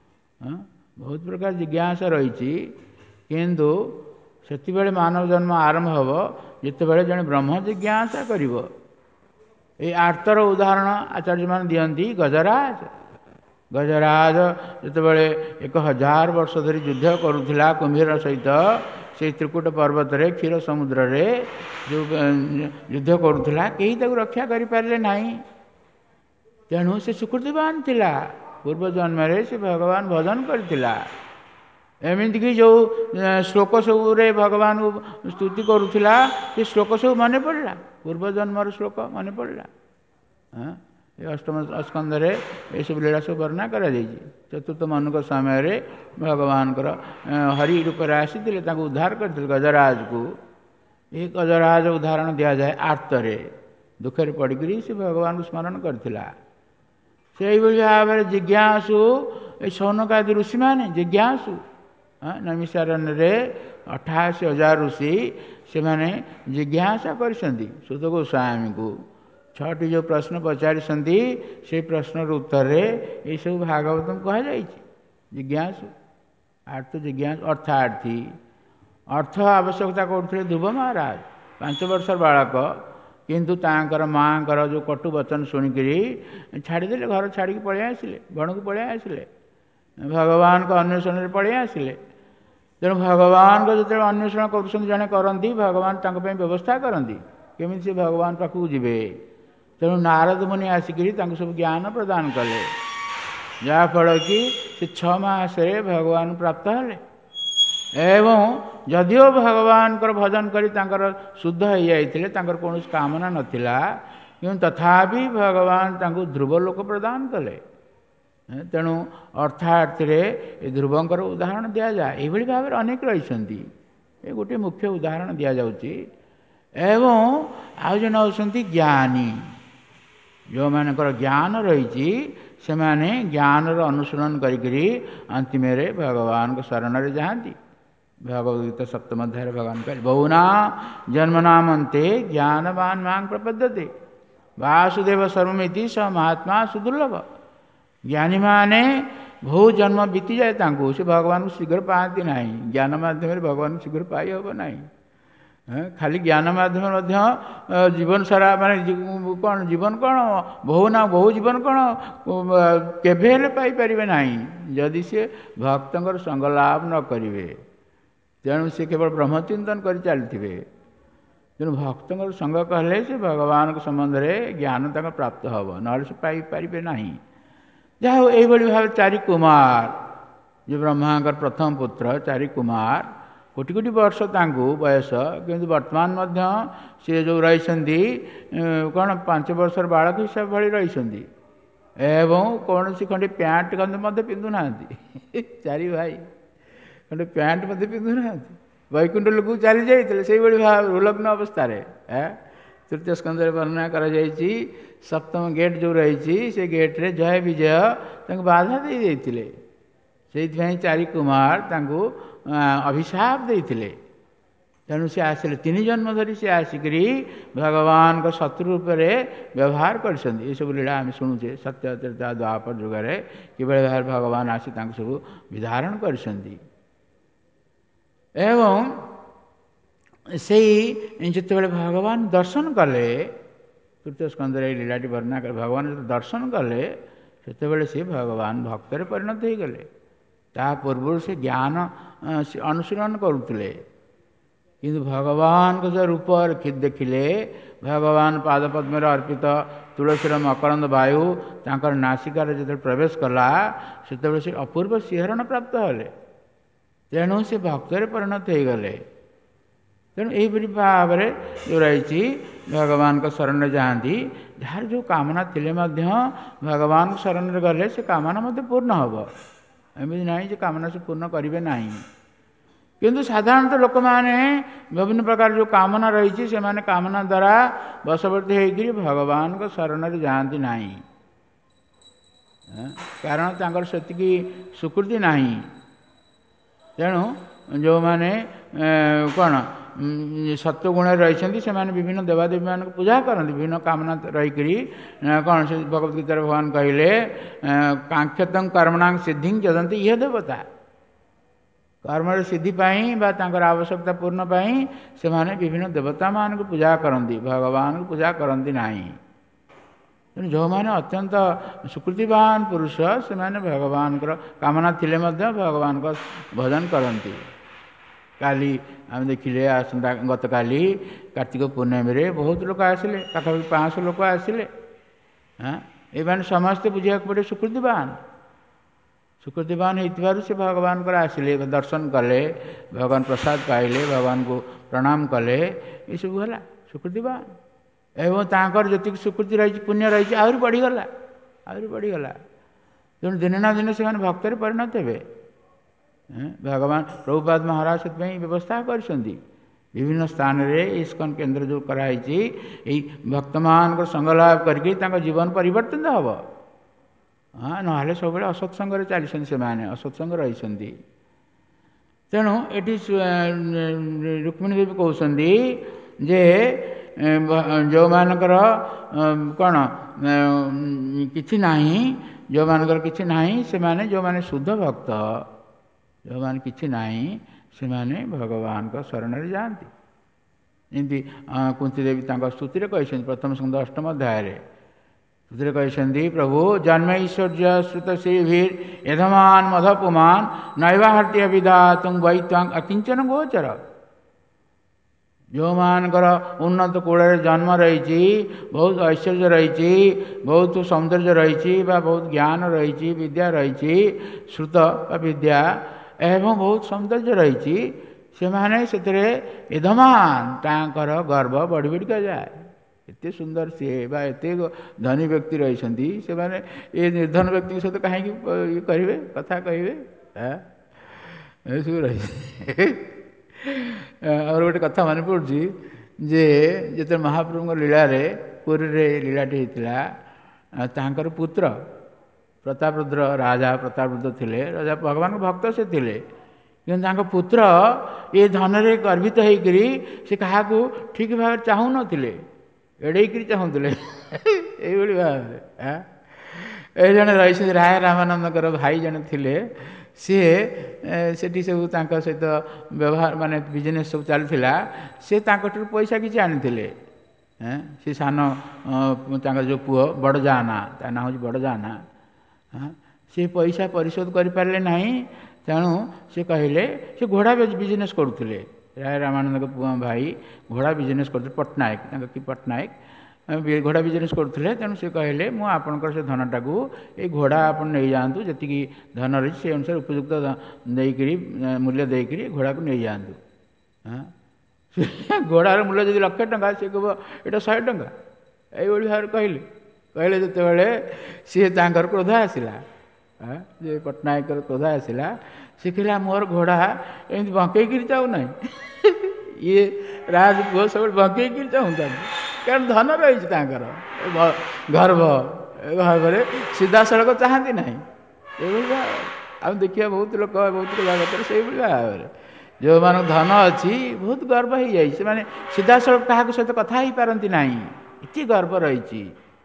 ବହୁତ ପ୍ରକାର ଜିଜ୍ଞାସା ରହିଛି, କିନ୍ତୁ ସେତେବେଳେ ମାନବ ଜନ୍ମ ଆରମ୍ଭ ହେବ ଯେତେବେଳେ ଜଣେ ବ୍ରହ୍ମ ଜିଜ୍ଞାସା କରିବ। ଏଇ ଆର୍ଥର ଉଦାହରଣ ଆଚାର୍ଯ୍ୟମାନେ ଦିଅନ୍ତି। ଗଜରାଜ ଗଜରାଜ ଯେତେବେଳେ ଏକ ହଜାର ବର୍ଷ ଧରି ଯୁଦ୍ଧ କରୁଥିଲା କୁମ୍ଭୀର ସହିତ, ସେଇ ତ୍ରିକୁଟ ପର୍ବତରେ କ୍ଷୀର ସମୁଦ୍ରରେ ଯେଉଁ ଯୁଦ୍ଧ କରୁଥିଲା, କେହି ତାକୁ ରକ୍ଷା କରିପାରିଲେ ନାହିଁ। ତେଣୁ ସେ ସୁକୃତିବାନ ଥିଲା, ପୂର୍ବ ଜନ୍ମରେ ସେ ଭଗବାନ ଭଜନ କରିଥିଲା। ଏମିତିକି ଯେଉଁ ଶ୍ଲୋକ ସବୁରେ ଭଗବାନଙ୍କୁ ସ୍ତୁତି କରୁଥିଲା, ସେ ଶ୍ଲୋକ ସବୁ ମନେ ପଡ଼ିଲା, ପୂର୍ବ ଜନ୍ମର ଶ୍ଲୋକ ମନେ ପଡ଼ିଲା। ଏ ଅଷ୍ଟମ ସ୍କନ୍ଧରେ ଏସବୁ ଲୀଳା ସବୁ ବର୍ଣ୍ଣନା କରାଯାଇଛି। ଚତୁର୍ଥ ମନୁଙ୍କ ସମୟରେ ଭଗବାନଙ୍କର ହରି ରୂପରେ ଆସିଥିଲେ, ତାଙ୍କୁ ଉଦ୍ଧାର କରିଥିଲେ ଗଜରାଜକୁ। ଏ ଗଜରାଜ ଉଦାହରଣ ଦିଆଯାଏ ଆର୍ତରେ, ଦୁଃଖରେ ପଡ଼ିକରି ସେ ଭଗବାନଙ୍କୁ ସ୍ମରଣ କରିଥିଲା। ସେଇଭଳି ଭାବରେ ଜିଜ୍ଞାସୁ ଏଇ ସୌନକାଦି ଋଷିମାନେ ଜିଜ୍ଞାସୁ ନୈମିଷାରଣ୍ୟରେ ଅଠାଅଶୀ ହଜାର ଋଷି ସେମାନେ ଜିଜ୍ଞାସା କରିଛନ୍ତି ସୁତ ଗୋସ୍ୱାମୀଙ୍କୁ। ଛଅଟି ଯେଉଁ ପ୍ରଶ୍ନ ପଚାରିଛନ୍ତି ସେଇ ପ୍ରଶ୍ନର ଉତ୍ତରରେ ଏହିସବୁ ଭାଗବତଙ୍କୁ କୁହାଯାଇଛି। ଜିଜ୍ଞାସୁ ଆର୍ଥ ଜିଜ୍ଞାସୁ ଅର୍ଥାର୍ଥୀ। ଅର୍ଥ ଆବଶ୍ୟକତା କରୁଥିଲେ ଧ୍ରୁବ ମହାରାଜ, ପାଞ୍ଚ ବର୍ଷର ବାଳକ, କିନ୍ତୁ ତାଙ୍କର ମାଆଙ୍କର ଯେଉଁ କଟୁ ବଚନ ଶୁଣିକିରି ଛାଡ଼ିଦେଲେ, ଘର ଛାଡ଼ିକି ପଳେଇ ଆସିଲେ, ବଣକୁ ପଳେଇ ଆସିଲେ, ଭଗବାନଙ୍କ ଅନ୍ୱେଷଣରେ ପଳେଇ ଆସିଲେ। ତେଣୁ ଭଗବାନଙ୍କ ଯେତେବେଳେ ଅନ୍ୱେଷଣ କରୁଛନ୍ତି, ଜଣେ କରନ୍ତି, ଭଗବାନ ତାଙ୍କ ପାଇଁ ବ୍ୟବସ୍ଥା କରନ୍ତି କେମିତି ସେ ଭଗବାନ ପାଖକୁ ଯିବେ। ତେଣୁ ନାରଦ ମୁନି ଆସିକିରି ତାଙ୍କୁ ସବୁ ଜ୍ଞାନ ପ୍ରଦାନ କଲେ, ଯାହାଫଳରେ କି ସେ ଛଅ ମାସରେ ଭଗବାନ ପ୍ରାପ୍ତ ହେଲେ। ଏବଂ ଯଦିଓ ଭଗବାନଙ୍କର ଭଜନ କରି ତାଙ୍କର ଶୁଦ୍ଧ ହୋଇଯାଇଥିଲେ, ତାଙ୍କର କୌଣସି କାମନା ନଥିଲା, କିନ୍ତୁ ତଥାପି ଭଗବାନ ତାଙ୍କୁ ଧ୍ରୁବ ଲୋକ ପ୍ରଦାନ କଲେ। ତେଣୁ ଅର୍ଥାର୍ଥରେ ଏ ଧ୍ରୁବଙ୍କର ଉଦାହରଣ ଦିଆଯାଏ। ଏହିଭଳି ଭାବରେ ଅନେକ ରହିଛନ୍ତି, ଏ ଗୋଟିଏ ମୁଖ୍ୟ ଉଦାହରଣ ଦିଆଯାଉଛି। ଏବଂ ଆଉ ଜଣେ ହେଉଛନ୍ତି ଜ୍ଞାନୀ। ଯେଉଁମାନଙ୍କର ଜ୍ଞାନ ରହିଛି ସେମାନେ ଜ୍ଞାନର ଅନୁଶୀଳନ କରିକିରି ଅନ୍ତିମରେ ଭଗବାନଙ୍କ ଶରଣରେ ଯାଆନ୍ତି। ଭଗବତ ଗୀତା ସପ୍ତମ ଅଧ୍ୟାୟରେ ଭଗବାନ କହିଲେ, ବହୁନା ଜନ୍ମନାମନ୍ତେ ଜ୍ଞାନବାନ ମାଂ ପ୍ରପଦ୍ୟତେ ବାସୁଦେବ ସର୍ବମିତି ସ ମହାତ୍ମା ସୁଦୁର୍ଲଭ। ଜ୍ଞାନୀମାନେ ବହୁ ଜନ୍ମ ବିତିଯାଏ ତାଙ୍କୁ, ସେ ଭଗବାନଙ୍କୁ ଶୀଘ୍ର ପାଆନ୍ତି ନାହିଁ। ଜ୍ଞାନ ମାଧ୍ୟମରେ ଭଗବାନଙ୍କୁ ଶୀଘ୍ର ପାଇ ହେବ ନାହିଁ। ଖାଲି ଜ୍ଞାନ ମାଧ୍ୟମରେ ମଧ୍ୟ ଜୀବନ ସାରା ମାନେ କ'ଣ ଜୀବନ କ'ଣ ବହୁ ନା ବହୁ ଜୀବନ କ'ଣ କେବେ ହେଲେ ପାଇପାରିବେ ନାହିଁ ଯଦି ସେ ଭକ୍ତଙ୍କର ସଙ୍ଗ ଲାଭ ନ କରିବେ। ତେଣୁ ସେ କେବଳ ବ୍ରହ୍ମଚିନ୍ତନ କରି ଚାଲିଥିବେ। ତେଣୁ ଭକ୍ତଙ୍କର ସଙ୍ଗ କଲେ ସେ ଭଗବାନଙ୍କ ସମ୍ବନ୍ଧରେ ଜ୍ଞାନ ତାଙ୍କର ପ୍ରାପ୍ତ ହେବ, ନହେଲେ ସେ ପାଇପାରିବେ ନାହିଁ। ଯାହା ହଉ ଏଇଭଳି ଭାବେ ଚାରି କୁମାର, ଯେ ବ୍ରହ୍ମାଙ୍କର ପ୍ରଥମ ପୁତ୍ର ଚାରି କୁମାର, କୋଟି କୋଟି ବର୍ଷ ତାଙ୍କୁ ବୟସ, କିନ୍ତୁ ବର୍ତ୍ତମାନ ମଧ୍ୟ ସେ ଯେଉଁ ରହିଛନ୍ତି କ'ଣ ପାଞ୍ଚ ବର୍ଷର ବାଳକ ହିସାବ ଭଳି ରହିଛନ୍ତି। ଏବଂ କୌଣସି ଖଣ୍ଡେ ପ୍ୟାଣ୍ଟ ଖଣ୍ଡେ ମଧ୍ୟ ପିନ୍ଧୁନାହାନ୍ତି। ଚାରି ଭାଇ ଖଣ୍ଡେ ପ୍ୟାଣ୍ଟ ମଧ୍ୟ ପିନ୍ଧୁନାହାନ୍ତି। ବୈକୁଣ୍ଠ ଲୋକକୁ ଚାଲି ଯାଇଥିଲେ ସେଇଭଳି ଭାବେ ଉଲଗ୍ନ ଅବସ୍ଥାରେ। ତୃତୀୟ ସ୍କନ୍ଧରେ ବର୍ଣ୍ଣନା କରାଯାଇଛି। ସପ୍ତମ ଗେଟ୍ ଯେଉଁ ରହିଛି ସେ ଗେଟ୍ରେ ଜୟ ବିଜୟ ତାଙ୍କୁ ବାଧା ଦେଇଯାଇଥିଲେ। ସେଇଥିପାଇଁ ଚାରି କୁମାର ତାଙ୍କୁ ଅଭିଶାପ ଦେଇଥିଲେ। ତେଣୁ ସେ ଆସିଲେ, ତିନି ଜନ୍ମ ଧରି ସେ ଆସିକରି ଭଗବାନଙ୍କ ଶତ୍ରୁ ରୂପରେ ବ୍ୟବହାର କରିଛନ୍ତି। ଏସବୁ ଲୀଳା ଆମେ ଶୁଣୁଛେ ସତ୍ୟ ତ୍ରେତା ଦ୍ୱାପର ଯୁଗରେ କିଭଳି ଭାବରେ ଭଗବାନ ଆସି ତାଙ୍କୁ ସବୁ ବିଧାରଣ କରିଛନ୍ତି। ଏବଂ ସେଇ ଯେତେବେଳେ ଭଗବାନ ଦର୍ଶନ କଲେ, ତୃତୀୟ ସ୍କନ୍ଧରେ ଏଇ ଲୀଳାଟି ବର୍ଣ୍ଣନା କଲେ, ଭଗବାନ ଯେତେବେଳେ ଦର୍ଶନ କଲେ ସେତେବେଳେ ସେ ଭଗବାନ ଭକ୍ତରେ ପରିଣତ ହୋଇଗଲେ। ତା ପୂର୍ବରୁ ସେ ଜ୍ଞାନ ଅନୁଶୀଳନ କରୁଥିଲେ, କିନ୍ତୁ ଭଗବାନଙ୍କ ଯେଉଁ ରୂପ ଦେଖିଲେ, ଭଗବାନ ପାଦପଦ୍ମରେ ଅର୍ପିତ ତୁଳସୀର ମକରନ୍ଦ ବାୟୁ ତାଙ୍କର ନାସିକାରେ ଯେତେବେଳେ ପ୍ରବେଶ କଲା, ସେତେବେଳେ ସେ ଅପୂର୍ବ ଶିହରଣ ପ୍ରାପ୍ତ ହେଲେ। तेणु से भक्तरे परिणत हो गले। तेणु यहीपरि भाव में जो रही भगवान को शरण जाती जार जो कामना थिले मध्य भगवान शरण गले से कामना मध्य पूर्ण हम एमती ना कामना से पूर्ण करेंगे ना। किंतु साधारणतः लोक मैंने विभिन्न प्रकार जो कामना रही से माने कामना द्वारा बशवर्ती होकर भगवान को शरण जाती ना कारण तांकर सेतिकी स्वीकृति नहीं। तेणु जो माने कौन सत्वगुण रही से विभिन्न देवादेवी मान पूजा करते विभिन्न कामना रहीक कौन से भगवत गीतार भगवान कहले कांक्षतं कर्मणां सिद्धि जदंती यह देवता कर्म सिद्धि बा तांकर आवश्यकता पूर्ण पाई से माने विभिन्न देवता मान को पूजा करती भगवान को पूजा करती नहीं। जो मैंने अत्यंत सुकृतिवान पुरुष से माने भगवान कामना थिले मध्य भगवान को भजन करती। काली आम देखिले आसंता गत काली कार्तिक पूर्णिमा रे बहुत लोग आसिले पाखापाखि पाँच सौ लोग आसिले। हाँ ये मैंने समस्ते बुझा पड़े सुकृतिवान सुकृतिवान होइतिबारु से भगवान को आसिले दर्शन कले भगवान प्रसाद पाइले भगवान को प्रणाम कले ये सब है सुकृतिवान एवं तांकर जी सुकृति रही पुण्य रही आहरी बढ़ीगला आहरी बढ़ीगला। तेणु दिने ना दिने से भक्तरे परिणत हे भगवान प्रभुपाद महाराज से व्यवस्था कर विभिन्न स्थान रे इस्कन केन्द्र जो कराई भक्त मान संगलाभ करके जीवन परिवर्तन हम। हाँ ना सब असत्संग चली से असत्संग रही। तेणु ये रुक्मिणी देवी कहते जे जो मानकर कौन किछि नहीं जो मानकर किछि नहीं से माने जो माने शुद्ध भक्त जो माने किछि नहीं से माने भगवान को शरण जाती। एमती कुंती देवी स्तुति कहते प्रथम स्कंद अष्टम अध्याय स्तुति कहते प्रभु जन्म ऐश्वर्य श्रुत श्रीभीर यधमान मधपुमान नैवाहत्य विदा तुम वै त्वांग अकिंचन गोचर। जो मानकर उन्नत कूल जन्म रही बहुत ऐश्वर्य रही बहुत सौंदर्य रही बहुत ज्ञान रही विद्या रही श्रुत विद्या एवं बहुत सौंदर्य रही से माने से यधमान तांकर गर्व बढ़ी बढ़ी जाए एत सुंदर सी बा एत धनी व्यक्ति रही से माने ये निर्धन व्यक्ति सहित कहीं कहे कथा कहे सब रही। और गोटे कथा मन पड़ी जे जिते महाप्रभु लीला रे पुरी रे लीलाटी होता पुत्र प्रतापरुद्र राजा प्रतापरुद्र थिले राजा भगवान भक्त से थिले कि पुत्र ये धन रे गर्वित होकरी से क्या ठीक भाव चाहू नथिले एड़ेकरी चाहूले ये भाव ये जड़े रही राय रामानंदकर भाई जड़े थिले सी सेठी सब सहित व्यवहार माने बिजनेस सब चलता सी पैसा किसी आनी सी सान जो पुओ बड़जाना ता ना हूँ बड़जाना सी पैसा परिशोध कर पारे ना तेणु सी कहले सी घोड़ा बिजनेस करुले राय रामानंद पुआ भाई घोड़ा बिजनेस करते पट्टनायक कि पट्टनायक घोड़ा बिजनेस करुले तेणु सी कहले मु आपणकर से धनटा को ये घोड़ा आप नहीं जातु जी धन रही से अनुसार उपयुक्त देकरी मूल्य देकरी घोड़ा को नहीं जातु। हाँ घोड़ार मूल्य जब लक्षे टंका सी कह यहाँ शहे टंका ये भाव कहले कहले जो सी तांकर क्रोध आसला जे पट्टनायक क्रोध आसला सी कहला मोर घोड़ा एमती बंकईकरी चाहूना ये राजपुओ सब बंकईकरी चाहूता कारण धन रही गर्भ भाव में सीधा सड़क चाहती ना ये आम देखिए बहुत लोग बहुत जगत से भाव में जो मान धन अच्छी बहुत गर्व हो जाए से सीधा सड़क क्या सहित कथा ही पारती ना ये गर्व रही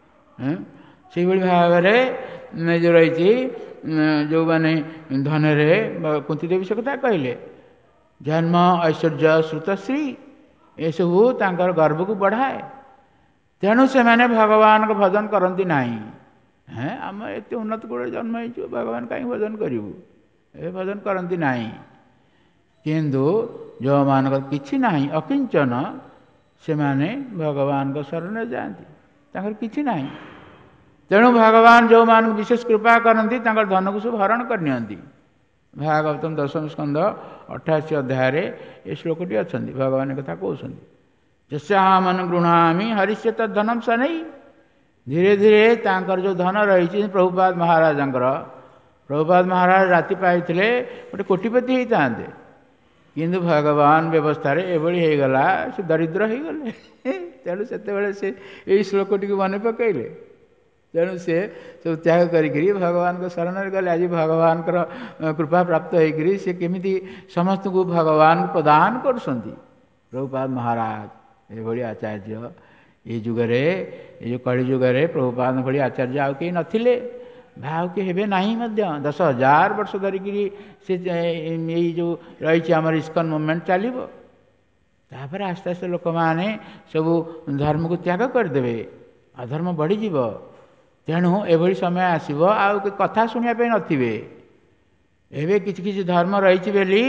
से भाव में जो रही जो मैंने धन कुंती देवी से कथा कहले जन्म ऐश्वर्य श्रुतश्री ये सबू तांकर गर्व को बढ़ाए। तेणु से मैंने भगवान को भजन करती ना हैं आम एत उन्नत कूल जन्म हो भगवान कहीं भजन करूँ ये भजन करती ना किंतु जो मान कि ना अकिंचन से माने भगवान को शरण जाती कि ना। तेणु भगवान जो मान विशेष कृपा करती धन को सब हरण करनी भागवतम दशम स्कंद अठाशी अध्याय ये श्लोकटी अच्छा भगवान कथा कहते जस्याहमन गृहामी हरिष्य तद्धनम स नहीं। धीरे धीरे तांकर जो धन रही प्रभुपाद महाराज प्रभुपाद महाराज राति पाई गोटे कोटिपति होता किंतु भगवान व्यवस्था एभली हो गला से दरिद्र हो गले तेणु से से यही श्लोकटी को मन पकईले तेणु से सब त्याग करी भगवान को शरण गले। आज भगवान कृपा प्राप्त होकर से केमी समस्त को भगवान प्रदान कर प्रभुपाद महाराज ये आचार्य ये जुगरे ये कलि जुगरे प्रभुपाद भली आचार्य आउ कहीं नथिले भाव के हेबे नहीं मध्य दस हजार वर्ष धरिकी से यही जो रही आम इस्कन मूवमेंट चलो तापर आस्ते आस्ते लोक मैंने सब धर्म को त्याग करदे अधर्म बढ़ीज तेणु एभली समय आसब आउ कथा शुणापी नथिबे एवं किसी किसी धर्म रही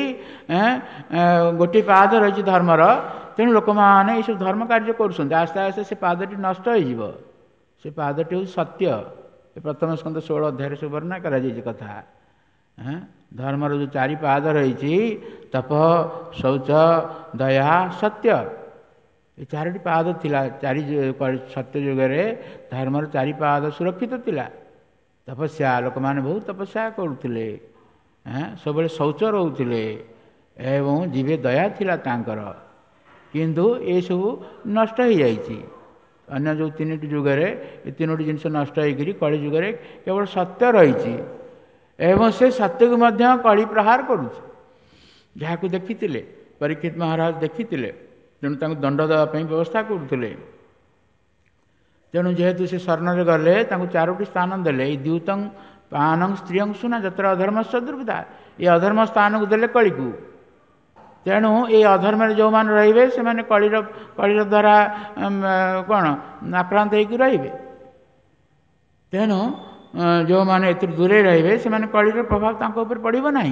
गोटे पाद रही धर्मर तेणु लोक मैंने ये सब धर्म कार्य कर आस्ते आस्ते से पादटी नष्ट हो से पादटी हूँ सत्य प्रथम स्कंद षोल अध्याय से वर्णना करा कथा धर्मर जो चारि पाद रही तप शौच दया सत्य ये चारोटी पाद थिला चारि सत्य जुगे धर्मर चारि पाद सुरक्षित थिला। तपस्या लोक मैंने बहुत तपस्या करुले सब शौच रोते एवं जीवे दया थिला तांकर किंतु ये सब नष्ट हो जाइए अन्य जो तीन जुगरे ये तीनो जिन नष्ट होकर कलि जुगरे केवल सत्य रही एवं से सत्य को मध्य कलि प्रहार करुचे जहाँ को देखी परीक्षित महाराज देखी तेणु दंड देवाई व्यवस्था करुले तेणु जेहेतु से शरण गले चारोटी स्थान देले द्यूतं पानं स्त्रियं सुना जत्र अधर्मस्व दुर्विधा ये अधर्म स्थान को देले कलि को तेणु ये अधर्म जो मैंने रे से मैंने कलिर कलिर द्वारा कौन आक्रांत होकर रे तेणु जो मैंने एत दूरे रे से मैंने कलिर प्रभाव तांको ऊपर पड़ो ना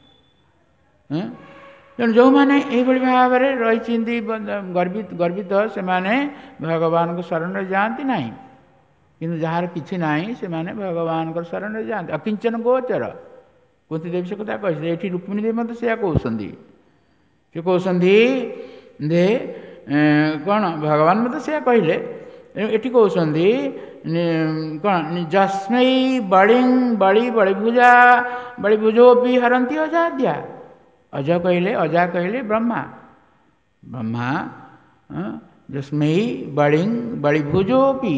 तेणु जो मैंने ये भाव में रही गर्वित गर्वित से मैंने भगवान को शरण जाती ना कि जार कि ना से मैंने भगवान को शरण जाते अकिंचन गोचर कुंती देवी से कथा कही ये रुक्मिणी देवी मत से कहते से कहते दे कौन भगवान मत से कहले ये कहते कौन जस्मै बड़ी बड़ी बड़ी भुजा बड़ी भुजो भी हरती अजाद्या अज कहले अजा कहले ब्रह्मा ब्रह्मा जस्मै बड़ी बड़ी भुजो भी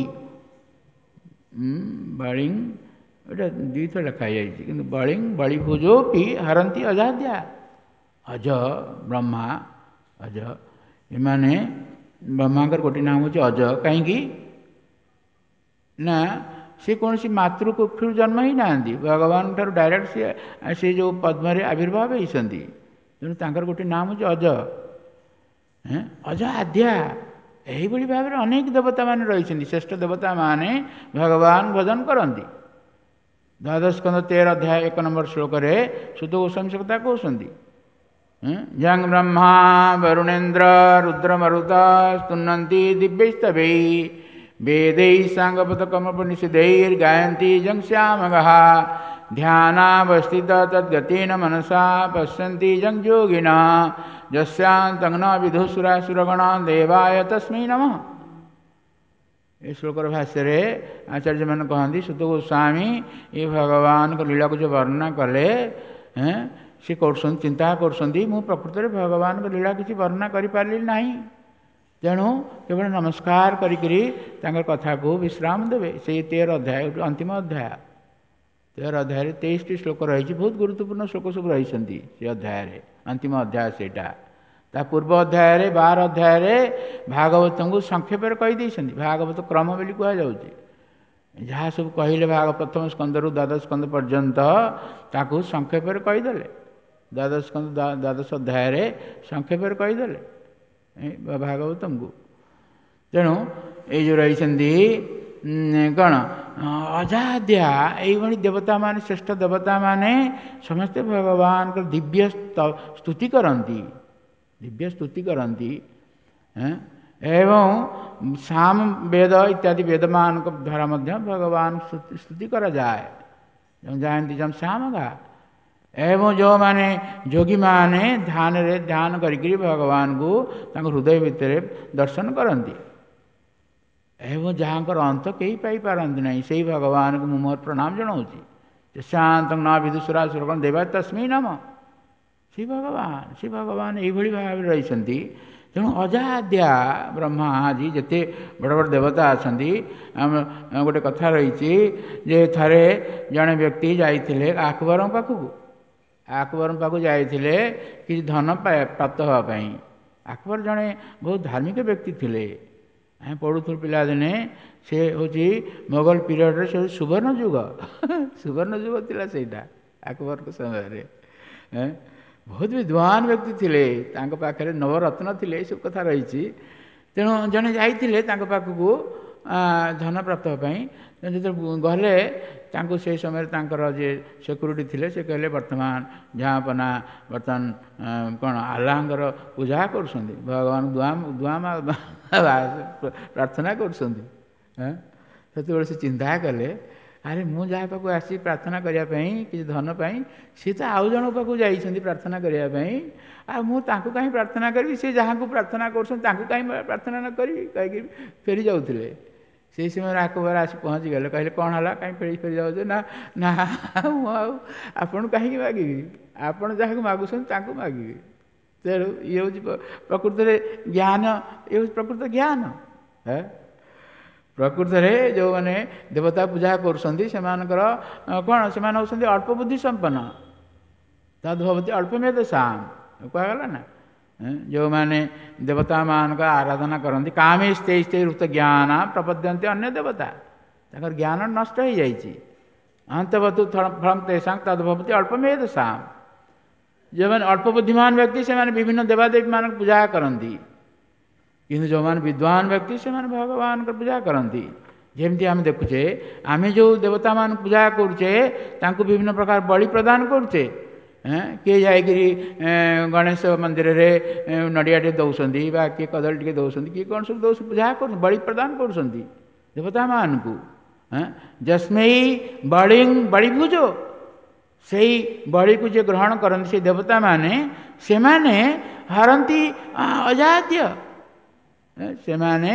बड़ी एटा दुई थर लिखा जाए कि बड़ी बड़ी भुजो भी हरती अजाद्या अज ब्रह्मा अज एमाने ब्रह्मांकर गोटे नाम हूँ अज कहीं ना सी कौन सी मातृ कुक्षु जन्म ही ना भगवान ठार डायरेक्ट सी से जो पद्म आविर्भाव होती तेणु तांकर गोटे नाम हूँ अज अज आद्या यही भाव में अनेक देवता मान रही श्रेष्ठ देवता माने भगवान भजन करती द्वादश स्कंद तेरह अध्याय एक नंबर श्लोक सुत गोस्वामी से कथा कहते जंग ब्रह्मा वरुणेन्द्र रुद्रमरुता स्तुन्नन्ति दिव्यैस्तवै वेदैः साङ्गपदकमपनिषदैर्गायन्ति जं श्यामगः ध्यानावस्थित तद्गतेन मनसा पश्यन्ति जं योगिनः यस्यान्तं न विदुःसुरासुरगणा देवाय तस्मै नमः। ये श्लोकर भाष्य आचार्य मैंने कहते सुत गोस्वामी ये भगवान को लीला को जो वर्णना कले हैं सी कर चिंता कर प्रकृत में भगवान को लीला किसी वर्णना करें ना तेणु केवल नमस्कार करी कथा को विश्राम देवे से तेरह अध्याय अंतिम अध्याय तेरह अध्याय तेईस टी श्लोक रही बहुत गुरुत्वपूर्ण श्लोक सब रही से अध्याय अंतिम अध्याय सेटा ता पूर्व अध्याय बार अध्याय भागवत को संक्षेप कहीदे भागवत क्रम बोली कहुचे जहाँ सब कहले भाग प्रथम स्कंद रु द्वादश स्कंद पर्यंत ताकू संक्षेप कहीदे द्वादश स्कंद द्वादश अध्याय संक्षेप कहीदे भागवतम को तेणु ये जो रही कौन अजाद्या यही देवता मान श्रेष्ठ देवता माने समस्ते भगवान को दिव्य स्तुति करती दिव्य स्तुति करती एवं साम वेद इत्यादि वेदमान द्वारा भगवान स्तुति करा जाए जानती जम श्याम गा एवं जो माने जोगी माने ध्यान रे ध्यान करिकरी भगवान को तांको हृदय भितर दर्शन करती एवं जहाँकर अंत कहीं पाई पारती नहीं से भगवान को मु मोर प्रणाम जनाऊँगी शांत न विदुषुरा सुरगण देवा तस्मै नम श्री भगवान श्री भगवान यही भाव रही तेणु अजाद्या ब्रह्मा जी जिते बड़ बड़ देवता अच्छा गोटे कथा रही जे थे जड़े व्यक्ति जाते अकबर पाखक अकबर पाक जाते कि धन प्राप्त हाँपाई अकबर जड़े बहुत धार्मिक व्यक्ति थे आम पढ़ुथु पिलादिने से हूँ मोगल पीरियड से सुवर्ण जुग सुवर्ण जुग थिला सेटा अकबर के समय बहुत विद्वान व्यक्ति थे पाखे नवरत्न थे सब कथा रही तेणु जड़े जाते पाखक धन प्राप्त हाँपाई जो गले से समय जे सिक्यूरीटी थे से कहले वर्तमान जहाँपना बर्तमान कौन आल्लाहर पूजा कर भगवान दुआ दुआ प्रार्थना कर से चिंता कले अरे मु जहाँ पाक आसी प्रार्थना करने कि धन पाई सी तो आउ जन पाक जाइए प्रार्थना करने आ मु कहीं प्रार्थना करी सी जहाँ को प्रार्थना कर कहीं प्रार्थना न करी कहीं फेरी जाऊे से समय अकबर आसी पहुँची गले कहले कौन है कहीं फेरी फेरी जाऊ ना ना आपन कहीं मागिबी आपन जहाँ मागुस मागिबी तेणु ये हूँ प्रकृत ज्ञान ये हूँ प्रकृत ज्ञान है प्रकृत जो मैंने देवता पूजा कर कौन से होती अल्प बुद्धि संपन्न तद्भवती अल्पमेध साम कहगला ना जो मैंने देवता मान का आराधना करती कामे स्ते स्ते ऋत ज्ञान प्रपद्यंते अन्य देवता तर ज्ञान नष्ट हो जाइए अंतवतु फलम तेषा तद्भवती अल्पमेध साम जो मैंने अल्प बुद्धिमान व्यक्ति से मैंने विभिन्न देवादेवी मान पूजा करती किंतु जो मैंने विद्वान व्यक्ति से मैंने भगवान को पूजा करती जमती आम देखुचे आम जो देवता मान पूजा करुचे विभिन्न प्रकार बलि प्रदान करुचे किए जाकरी गणेश मंदिर रे नड़ियाटे दौरान किए कदली टे दौरान किए कौन सब दौ पूजा कर बलि प्रदान कर देवता मान को जस्मै बलि बलिभुजो से बलि को जे ग्रहण करते से देवता माने से माने हरती अजाद्य से माने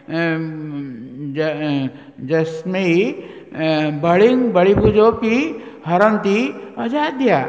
जस्मै बलि बलिभुजोपि हरती अजाद्या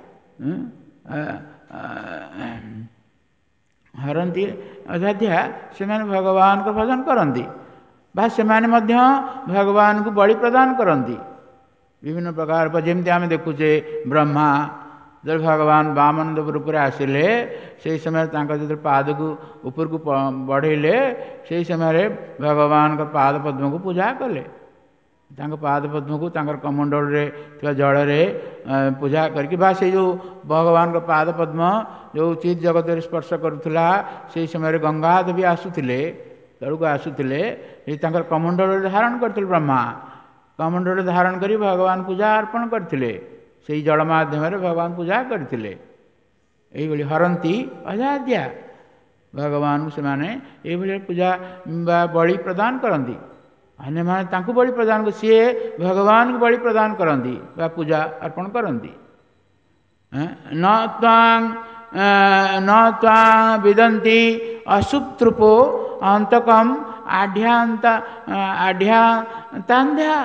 हरती अजाद्या से माने भगवान को भजन करती बा से माने मध्य भगवान को बलि प्रदान करती विभिन्न प्रकार जमती आम देखुचे ब्रह्मा जब भगवान वामन देव रूप में आसिले से समय जो पाद को ऊपर को बढ़ेले से समय भगवान का पाद पद्म को पूजा कले पाद पद्म को कमंडल रे जल रे पूजा करके बा से जो भगवान का पाद पद्म जो चित जगत स्पर्श करुला से समय गंगा देवी आसुले तलू को आसुले कमंडल धारण करते ब्रह्मा कमंडल धारण करी भगवान पूजा अर्पण करते से जल मध्यम भगवान पूजा करते ये हरती अजाद्या भगवान से माने ये पूजा बलि प्रदान करती अन्य माने बलि प्रदान कर सी भगवान को बलि प्रदान करती पूजा अर्पण करती न तांग न तांग विदंती अशुप्तृपो अंतकम आढ़्यांत आढ़्यांतांध्या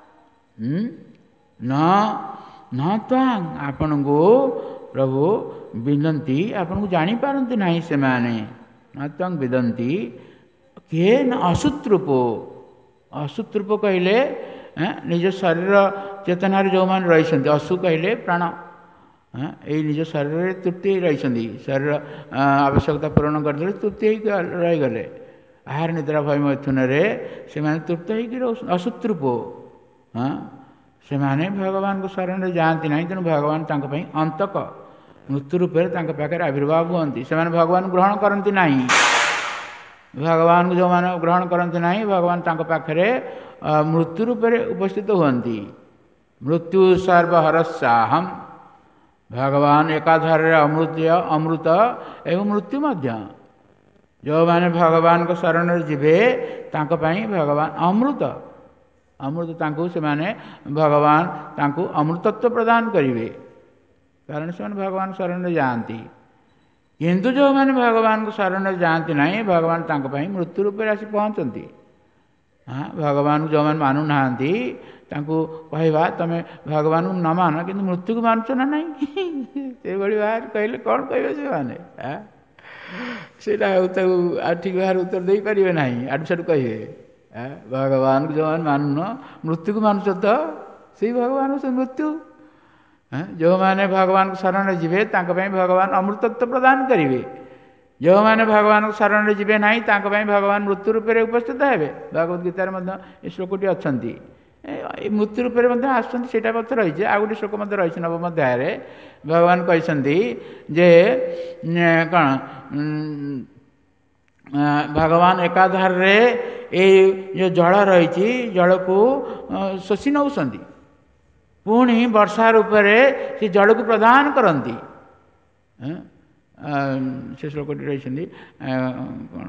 न न तांग आपण को प्रभु विदंती आपन को जानी पारती नहीं से माने न तांग विदंती किए न अशुतृपो अशुतृप कहले निज शरीर चेतनार जो मैंने रही अशु कहले प्राण ये निज शरीर तृप्ति रही शरीर आवश्यकता पूरण करते तृप्ति रहीगले आहार निद्रा भय मैथुन से तृप्त हो अशुतृप हाँ से माने भगवान को शरण जाती ना तेणु भगवान अंतक मृत्यु रूप पाखे आविर्भाव हुंती से भगवान ग्रहण करती ना भगवान को जो मैंने ग्रहण करते ना भगवान पाखे मृत्यु रूप उपस्थित हुंती मृत्यु सर्वहरस्याहम भगवान एकाधार अमृत अमृत एवं मृत्यु मध्य जो मैंने भगवान को शरण जीवे भगवान अमृत अमृत तांको से माने भगवान तांको अमृतत्व प्रदान करेंगे କାରଣ ସେମାନେ ଭଗବାନ ଶରଣରେ ଯାଆନ୍ତି। କିନ୍ତୁ ଯେଉଁମାନେ ଭଗବାନଙ୍କୁ ଶରଣରେ ଯାଆନ୍ତି ନାହିଁ, ଭଗବାନ ତାଙ୍କ ପାଇଁ ମୃତ୍ୟୁ ରୂପରେ ଆସି ପହଞ୍ଚନ୍ତି। ହଁ, ଭଗବାନଙ୍କୁ ଯେଉଁମାନେ ମାନୁନାହାନ୍ତି ତାଙ୍କୁ କହିବା ତମେ ଭଗବାନଙ୍କୁ ନ ମାନ କିନ୍ତୁ ମୃତ୍ୟୁକୁ ମାନୁଛ ନା ନାହିଁ, ସେଇଭଳି ଭାବରେ କହିଲେ କ'ଣ କହିବେ ସେମାନେ? ସେଇଟା ଆଉ ତାକୁ ଆଉ ଠିକ୍ ଭାବରେ ଉତ୍ତର ଦେଇପାରିବେ ନାହିଁ, ଆଡ଼ୁ ସାଡ଼ୁ କହିବେ। ଭଗବାନଙ୍କୁ ଯେଉଁମାନେ ମାନୁନ ମୃତ୍ୟୁକୁ ମାନୁଛ ତ, ସେଇ ଭଗବାନ ସେ ମୃତ୍ୟୁ। ଯେଉଁମାନେ ଭଗବାନଙ୍କ ଶରଣରେ ଯିବେ ତାଙ୍କ ପାଇଁ ଭଗବାନ ଅମୃତତ୍ୱ ପ୍ରଦାନ କରିବେ। ଯେଉଁମାନେ ଭଗବାନଙ୍କ ଶରଣରେ ଯିବେ ନାହିଁ ତାଙ୍କ ପାଇଁ ଭଗବାନ ମୃତ୍ୟୁ ରୂପରେ ଉପସ୍ଥିତ ହେବେ। ଭଗବତ ଗୀତାରେ ମଧ୍ୟ ଏ ଶ୍ଲୋକଟି ଅଛନ୍ତି, ଏ ମୃତ୍ୟୁ ରୂପରେ ମଧ୍ୟ ଆସୁଛନ୍ତି, ସେଇଟା ମଧ୍ୟ ରହିଛି। ଆଉ ଗୋଟେ ଶ୍ଲୋକ ମଧ୍ୟ ରହିଛି ନବମ ଅଧ୍ୟାୟରେ, ଭଗବାନ କହିଛନ୍ତି ଯେ କ'ଣ ଭଗବାନ ଏକାଧାରରେ ଏଇ ଯେଉଁ ଜଳ ରହିଛି ଜଳକୁ ଶୋଷି ନେଉଛନ୍ତି, ପୁଣି ବର୍ଷା ରୂପରେ ସେ ଜଳକୁ ପ୍ରଦାନ କରନ୍ତି। ସେ ଶ୍ଲୋକଟି ରହିଛନ୍ତି କ'ଣ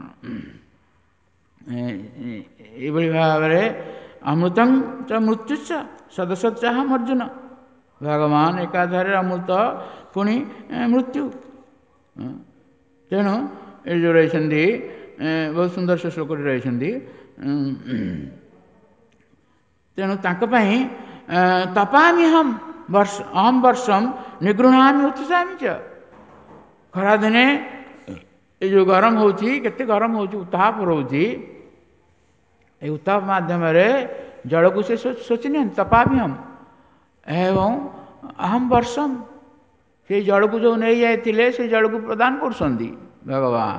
ଏଇଭଳି ଭାବରେ ଅମୃତଂ ଚ ମୃତ୍ୟୁଚ ସଦସତ୍ୟାହମ୍ ଅର୍ଜୁନ। ଭଗବାନ ଏକାଧାରେ ଅମୃତ ପୁଣି ମୃତ୍ୟୁ। ତେଣୁ ଏ ଯେଉଁ ରହିଛନ୍ତି ବହୁତ ସୁନ୍ଦର ସେ ଶ୍ଲୋକଟି ରହିଛନ୍ତି। ତେଣୁ ତାଙ୍କ ପାଇଁ ତପାମ୍ୟହମ୍ ବର୍ଷ ଅହମ୍ ବର୍ଷମ ନିଗୃହାମି ଉତ୍ସାମି ଚ। ଖରାଦିନେ ଏ ଯେଉଁ ଗରମ ହେଉଛି, କେତେ ଗରମ ହେଉଛି, ଉତ୍ତାପ ରହୁଛି, ଏ ଉତ୍ତାପ ମାଧ୍ୟମରେ ଜଳକୁ ସେ ଶୋଷି ନିଅନ୍ତି। ତପାମ୍ୟହମ୍ ଏବଂ ଅହମ୍ ବର୍ଷମ, ସେଇ ଜଳକୁ ଯେଉଁ ନେଇଯାଇଥିଲେ ସେଇ ଜଳକୁ ପ୍ରଦାନ କରୁଛନ୍ତି ଭଗବାନ।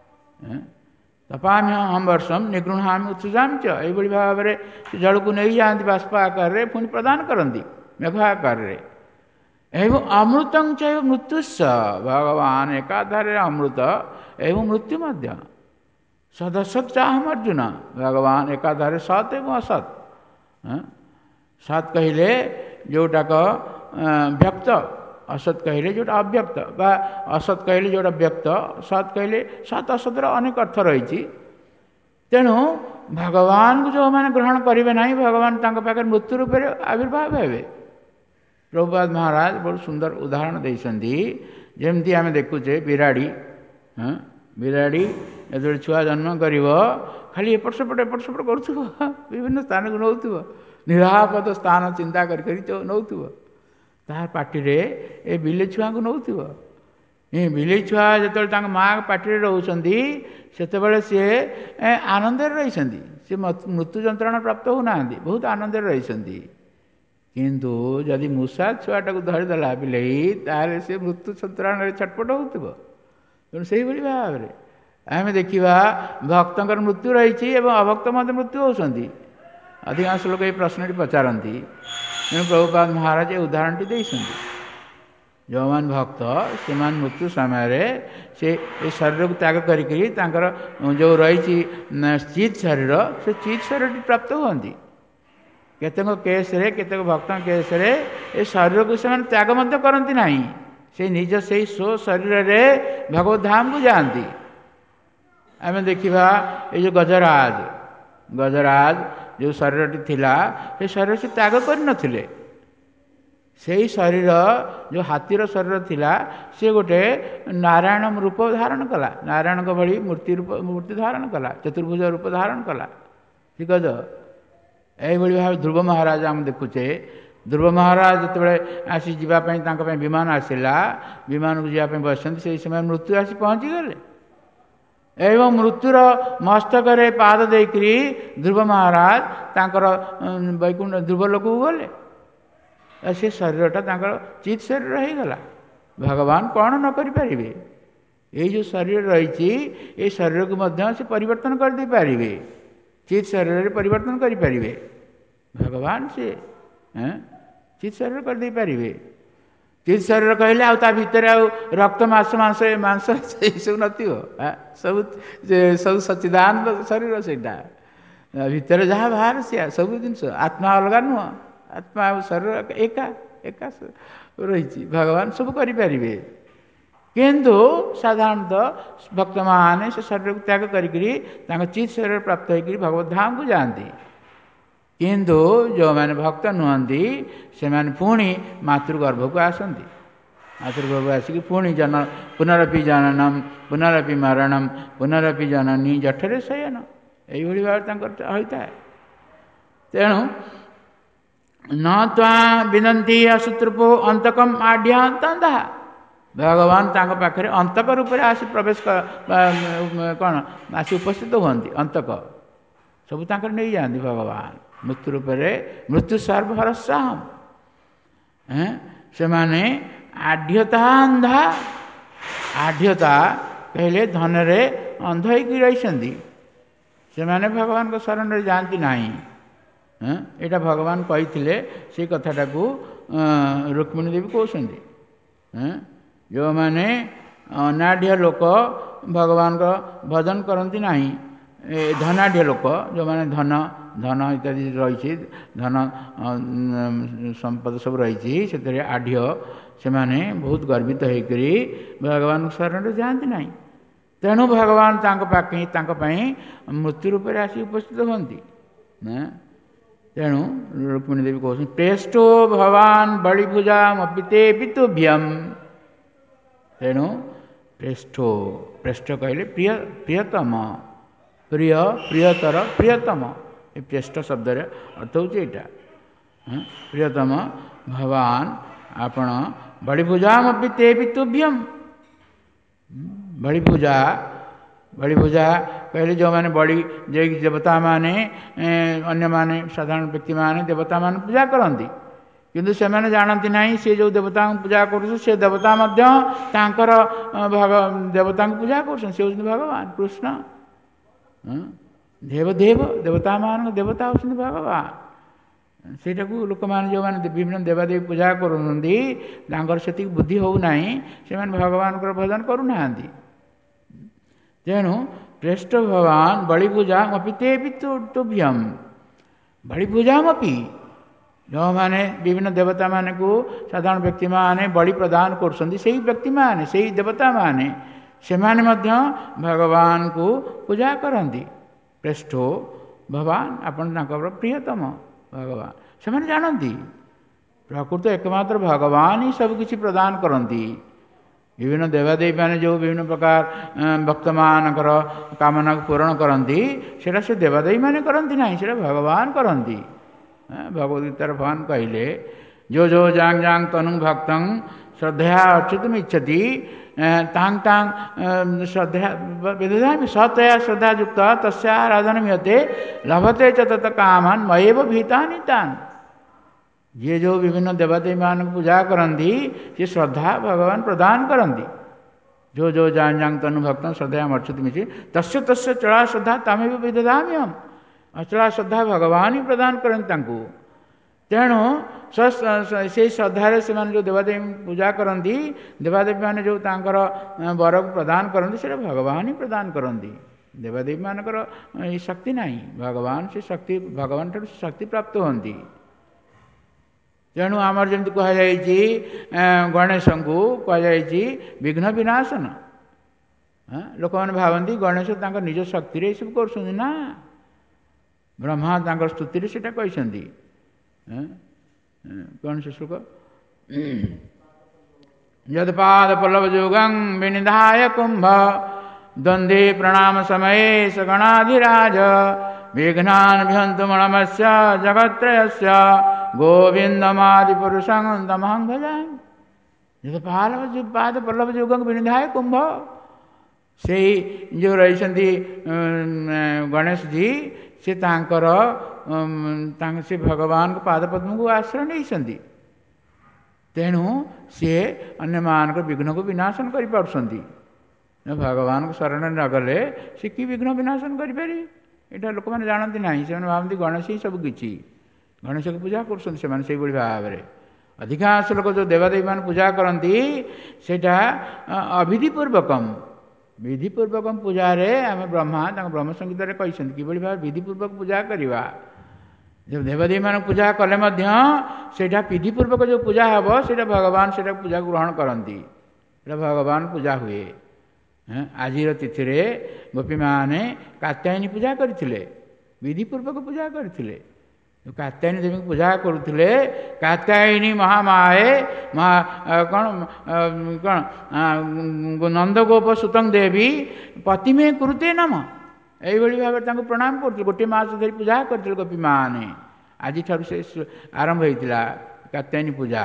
ତପାମ୍ୟହମ୍ ବର୍ଷମ ନିଗୃହାମି ଉତ୍ସାମି ଚ। ଏଇଭଳି ଭାବରେ ସେ ଜଳକୁ ନେଇଯାଆନ୍ତି ବାଷ୍ପ ଆକାରରେ, ପୁଣି ପ୍ରଦାନ କରନ୍ତି ମେଘ ଆକାରରେ। ଏବଂ ଅମୃତଂ ଚୈବ ମୃତ୍ୟୁଶ୍ଚ। ଭଗବାନ ଏକାଧାରରେ ଅମୃତ ଏବଂ ମୃତ୍ୟୁ ମଧ୍ୟ। ସଦସତ୍ୟାହମ୍ ଅର୍ଜୁନ। ଭଗବାନ ଏକାଧାରେ ସତ୍ ଏବଂ ଅସତ୍। ସତ୍ କହିଲେ ଯେଉଁଟାକ ବ୍ୟକ୍ତ, ଅସତ୍ କହିଲେ ଯେଉଁଟା ଅବ୍ୟକ୍ତ, ବା ଅସତ୍ କହିଲେ ଯେଉଁଟା ବ୍ୟକ୍ତ, ସତ୍ କହିଲେ ସତ୍ ଅସତର ଅନେକ ଅର୍ଥ ରହିଛି। ତେଣୁ ଭଗବାନଙ୍କୁ ଯେଉଁମାନେ ଗ୍ରହଣ କରିବେ ନାହିଁ, ଭଗବାନ ତାଙ୍କ ପାଖରେ ମୃତ୍ୟୁ ରୂପରେ ଆବିର୍ଭାବ ହେବେ। ପ୍ରଭୁପାଦ ମହାରାଜ ବହୁତ ସୁନ୍ଦର ଉଦାହରଣ ଦେଇଛନ୍ତି। ଯେମିତି ଆମେ ଦେଖୁଛେ ବିରାଡ଼ି, ହଁ ବିରାଡ଼ି ଯେତେବେଳେ ଛୁଆ ଜନ୍ମ କରିବ ଖାଲି ଏପଟ ସେପଟ ଏପଟ ସେପଟ କରୁଥିବ, ବିଭିନ୍ନ ସ୍ଥାନକୁ ନେଉଥିବ, ନିରାପଦ ସ୍ଥାନ ଚିନ୍ତା କରି କରି ନେଉଥିବ। ତାହା ପାଟିରେ ଏ ବିଲେଇ ଛୁଆଙ୍କୁ ନେଉଥିବ। ଏ ବିଲେଇ ଛୁଆ ଯେତେବେଳେ ତାଙ୍କ ମା ପାଟିରେ ରହୁଛନ୍ତି ସେତେବେଳେ ସିଏ ଆନନ୍ଦରେ ରହିଛନ୍ତି, ସେ ମୃତ୍ୟୁ ଯନ୍ତ୍ରଣା ପ୍ରାପ୍ତ ହେଉନାହାନ୍ତି, ବହୁତ ଆନନ୍ଦରେ ରହିଛନ୍ତି। କିନ୍ତୁ ଯଦି ମୂଷା ଛୁଆଟାକୁ ଧରିଦେଲା ବିଲେଇ, ତାହେଲେ ସେ ମୃତ୍ୟୁ ଯନ୍ତ୍ରଣାରେ ଛଟପଟ ହେଉଥିବ। ତେଣୁ ସେଇଭଳି ଭାବରେ ଆମେ ଦେଖିବା ଭକ୍ତଙ୍କର ମୃତ୍ୟୁ ରହିଛି ଏବଂ ଅଭକ୍ତ ମଧ୍ୟ ମୃତ୍ୟୁ ହେଉଛନ୍ତି। ଅଧିକାଂଶ ଲୋକ ଏହି ପ୍ରଶ୍ନଟି ପଚାରନ୍ତି। ତେଣୁ ପ୍ରଭୁପାଦ ମହାରାଜ ଏ ଉଦାହରଣଟି ଦେଇଛନ୍ତି। ଯେଉଁମାନେ ଭକ୍ତ ସେମାନେ ମୃତ୍ୟୁ ସମୟରେ ସେ ଏ ଶରୀରକୁ ତ୍ୟାଗ କରିକି ତାଙ୍କର ଯେଉଁ ରହିଛି ଚିତ୍ ଶରୀର, ସେ ଚିତ୍ ଶରୀରଟି ପ୍ରାପ୍ତ ହୁଅନ୍ତି। କେତେକ କେସ୍ରେ କେତେକ ଭକ୍ତଙ୍କ କେସ୍ରେ ଏ ଶରୀରକୁ ସେମାନେ ତ୍ୟାଗ ମଧ୍ୟ କରନ୍ତି ନାହିଁ, ସେ ନିଜ ସେଇ ସ୍ୱ ଶରୀରରେ ଭଗବତ ଧାମକୁ ଯାଆନ୍ତି। ଆମେ ଦେଖିବା ଏଇ ଯେଉଁ ଗଜରାଜ, ଗଜରାଜ ଯେଉଁ ଶରୀରଟି ଥିଲା ସେ ଶରୀର ସେ ତ୍ୟାଗ କରିନଥିଲେ। ସେଇ ଶରୀର ଯେଉଁ ହାତୀର ଶରୀର ଥିଲା ସେ ଗୋଟେ ନାରାୟଣ ରୂପ ଧାରଣ କଲା, ନାରାୟଣଙ୍କ ଭଳି ମୂର୍ତ୍ତି ରୂପ ମୂର୍ତ୍ତି ଧାରଣ କଲା, ଚତୁର୍ଭୁଜ ରୂପ ଧାରଣ କଲା। ଠିକ୍ ଅଛି। ଏଇଭଳି ଭାବେ ଧ୍ରୁବ ମହାରାଜ ଆମେ ଦେଖୁଛେ, ଧ୍ରୁବ ମହାରାଜ ଯେତେବେଳେ ଆସି ଯିବା ପାଇଁ ତାଙ୍କ ପାଇଁ ବିମାନ ଆସିଲା, ବିମାନକୁ ଯିବା ପାଇଁ ବସିଛନ୍ତି, ସେହି ସମୟରେ ମୃତ୍ୟୁ ଆସି ପହଞ୍ଚିଗଲେ ଏବଂ ମୃତ୍ୟୁର ମସ୍ତକରେ ପାଦ ଦେଇକରି ଧ୍ରୁବ ମହାରାଜ ତାଙ୍କର ବୈକୁଣ୍ଠ ଧ୍ରୁବ ଲୋକକୁ ଗଲେ। ସେ ଶରୀରଟା ତାଙ୍କର ଚିତ୍ ଶରୀର ହେଇଗଲା। ଭଗବାନ କ'ଣ ନ କରିପାରିବେ? ଏଇ ଯେଉଁ ଶରୀର ରହିଛି ଏ ଶରୀରକୁ ମଧ୍ୟ ସେ ପରିବର୍ତ୍ତନ କରିଦେଇପାରିବେ, ଚିତ୍ ଶରୀରରେ ପରିବର୍ତ୍ତନ କରିପାରିବେ। ଭଗବାନ ସିଏ ଚିତ୍ ଶରୀର କରିଦେଇପାରିବେ। ଚିତ୍ ଶରୀର କହିଲେ ଆଉ ତା ଭିତରେ ଆଉ ରକ୍ତ ମାଂସ ମାଂସ ମାଂସ ଏସବୁ ନଥିବ, ସବୁ ସବୁ ସଚ୍ଚିଦାନନ୍ଦ ଶରୀର। ସେଇଟା ଭିତରେ ଯାହା ବାହାର ସିଆ ସବୁ ଜିନିଷ, ଆତ୍ମା ଅଲଗା ନୁହଁ, ଆତ୍ମା ଆଉ ଶରୀର ଏକା ଏକା ରହିଛି। ଭଗବାନ ସବୁ କରିପାରିବେ। କିନ୍ତୁ ସାଧାରଣତଃ ଭକ୍ତମାନେ ସେ ଶରୀରକୁ ତ୍ୟାଗ କରିକିରି ତାଙ୍କ ଚିତ୍ ଶରୀର ପ୍ରାପ୍ତ ହୋଇକରି ଭଗବତ ଧାମକୁ ଯାଆନ୍ତି। କିନ୍ତୁ ଯେଉଁମାନେ ଭକ୍ତ ନୁହନ୍ତି ସେମାନେ ପୁଣି ମାତୃଗର୍ଭକୁ ଆସନ୍ତି। आश्र प्रभु आसिक पुणी जन पुनरपि जननम पुनरपि मरणम पुनरपि जननी जठरे शयन यही भाव होता है। तेणु न त्वा विदंती असुतृपो अंतकम आढ़्यांता भगवान तांको पाखे अंतक रूप से आसी प्रवेश कौन आसी उपस्थित हुंती अंतक सब नहीं जाती भगवान मृत्यु रूप से मृत्यु सर्वहरस्याम से माने आढ़्यता अंधा आढ़्यता कहले धन रे अंध होगी रही से माने भगवान को शरण रे जाती नहीं यहाँ भगवान कही से कथाटा को रुक्मिणी देवी कहते जो मैंने अनाढ़ लोक भगवान को भजन करती ना धनाढ़ लोक जो मैंने धन धन इत्यादि रही धन संपद सब रही से आढ़ से माने बहुत गर्वित होकर भगवान शरण जाती ना तेणु भगवान पाखे मृत्यु रूप से आसी उपस्थित होती तेणु रुक्मिणी देवी कहते प्रेष्ठो भवान बलिभुजा मपिते पितुभ्यम तेणु प्रेष्ठो प्रेष्ठ कहले प्रिय प्रियतम प्रिय प्रियतर प्रियतम ये प्रेष्ठ शब्द अर्थ हो प्रियतम भवान आपण बलिभुजामपिते पितुभ्यम बलिभुजा बलिभुजा कहले जो मैंने बड़ी जे देवता माने अन्य माने साधारण व्यक्ति माने देवता मान पूजा करती किंतु से माने जानती नहीं से जो देवता पूजा कर से देवता मध्य तांकर भग देवता पूजा कर से भगवान कृष्ण देवदेव देवता मान देवता होती भगवान सेटा को लोक मैंने जो मैंने विभिन्न देवादेवी पूजा कर से बुद्धि होना से भगवान भजन करूना तेणु प्रेष्ठ भगवान बलिभुजामपि ते पितुभ्यम बलिभुजामपि जो माने विभिन्न देवता माने को साधारण व्यक्ति माने बलि प्रदान कर व्यक्ति माने से देवता माने से माने मध्य भगवान को पूजा करती प्रेष्ठो भगवान अपन प्रियतम भगवान से माने जानती प्रकृत एकमात्र भगवान ही सब किसी प्रदान करती विभिन्न देवादेवी मैंने जो विभिन्न प्रकार भक्त मानकर कामना को पूरण करती सेटा से देवादेवी मैंने करती ना से भगवान करती भगवदगीतार भगवान कहले जो जो जांग जांग तनु भक्त श्रद्धया अच्युतम इच्छति तांग तांग श्रद्धा विदधा सतया श्रद्धा युक्त तस्याराधनम यते लभते च तत कामन मयेव भीतानि तान् ये जो विभिन्न देवदेवी मान पूजा करती से श्रद्धा भगवान प्रदान करती जो जो जान जांग तनु भक्त श्रद्धा अच्युत मिचि तस्य तस्य चला श्रद्धा तमेव विदधामि हम अचला श्रद्धा भगवान ही प्रदान करती तेणु से श्रद्धार से जो देवादेवी पूजा करती देवादेवी मैंने जो तांकर वर को प्रदान करती से भगवान ही प्रदान करती देवादेवी मानकर शक्ति नहीं भगवान से शक्ति भगवान ठार शक्ति प्राप्त होती तेणु आमर जमी कहुई गणेश को कहुई विघ्न विनाशन लोक मैंने भावती गणेश निज शक्ति रे सब कर ब्रह्मा तांकर स्तुति से कहते गणेश श्लोक यदपाद पल्लव जोगं विनिधाय कुंभ द्वंद्वे प्रणाम समय स गणाधिराज विघ्नान् भिहन्तु मणमस्य जगत्त्रयस्य गोविंदमादिपुरुषं तमहं भजामि यदपाद पल्लव जोगं विनिधाय कुंभ से जो रही गणेश जी से तांकर से भगवान को पादपद्म को आश्रय नहीं तेणु सी अन्य मान विघ्न को विनाशन कर भगवान को शरण न गले सी कि विघ्न विनाशन करें यहाँ लोक मैंने जानती ना से भावती गणेश ही सब किसी गणेश को पूजा कर भाव में अधिकांश लोक जो देवादेवी मान पूजा करती सेटा अविधिपूर्वकम विधिपूर्वक पूजा रे आम ब्रह्मा ब्रह्म संगीत कहते कि भाव विधिपूर्वक पूजा करवा जब देवादेवी मान पूजा कले सेटा विधिपूर्वक जो पूजा हम से भगवान से पूजा ग्रहण करती भगवान पूजा हुए आज तिथि गोपी माने कात्यायनी पूजा करते विधिपूर्वक पूजा करते କାତ୍ୟାୟନୀ ଦେବୀଙ୍କୁ ପୂଜା କରୁଥିଲେ। କାତ୍ୟାୟନୀ ମହାମାଏ ମହା କ'ଣ କ'ଣ ନନ୍ଦଗୋପ ସୁତଂ ଦେବୀ ପତିମେ କୁରୁତେ ନମ, ଏଇଭଳି ଭାବରେ ତାଙ୍କୁ ପ୍ରଣାମ କରୁଥିଲେ। ଗୋଟିଏ ମାସ ଧରି ପୂଜା କରିଥିଲେ ଗୋପୀମାନେ। ଆଜିଠାରୁ ସେ ଆରମ୍ଭ ହୋଇଥିଲା କାତ୍ୟାୟନୀ ପୂଜା।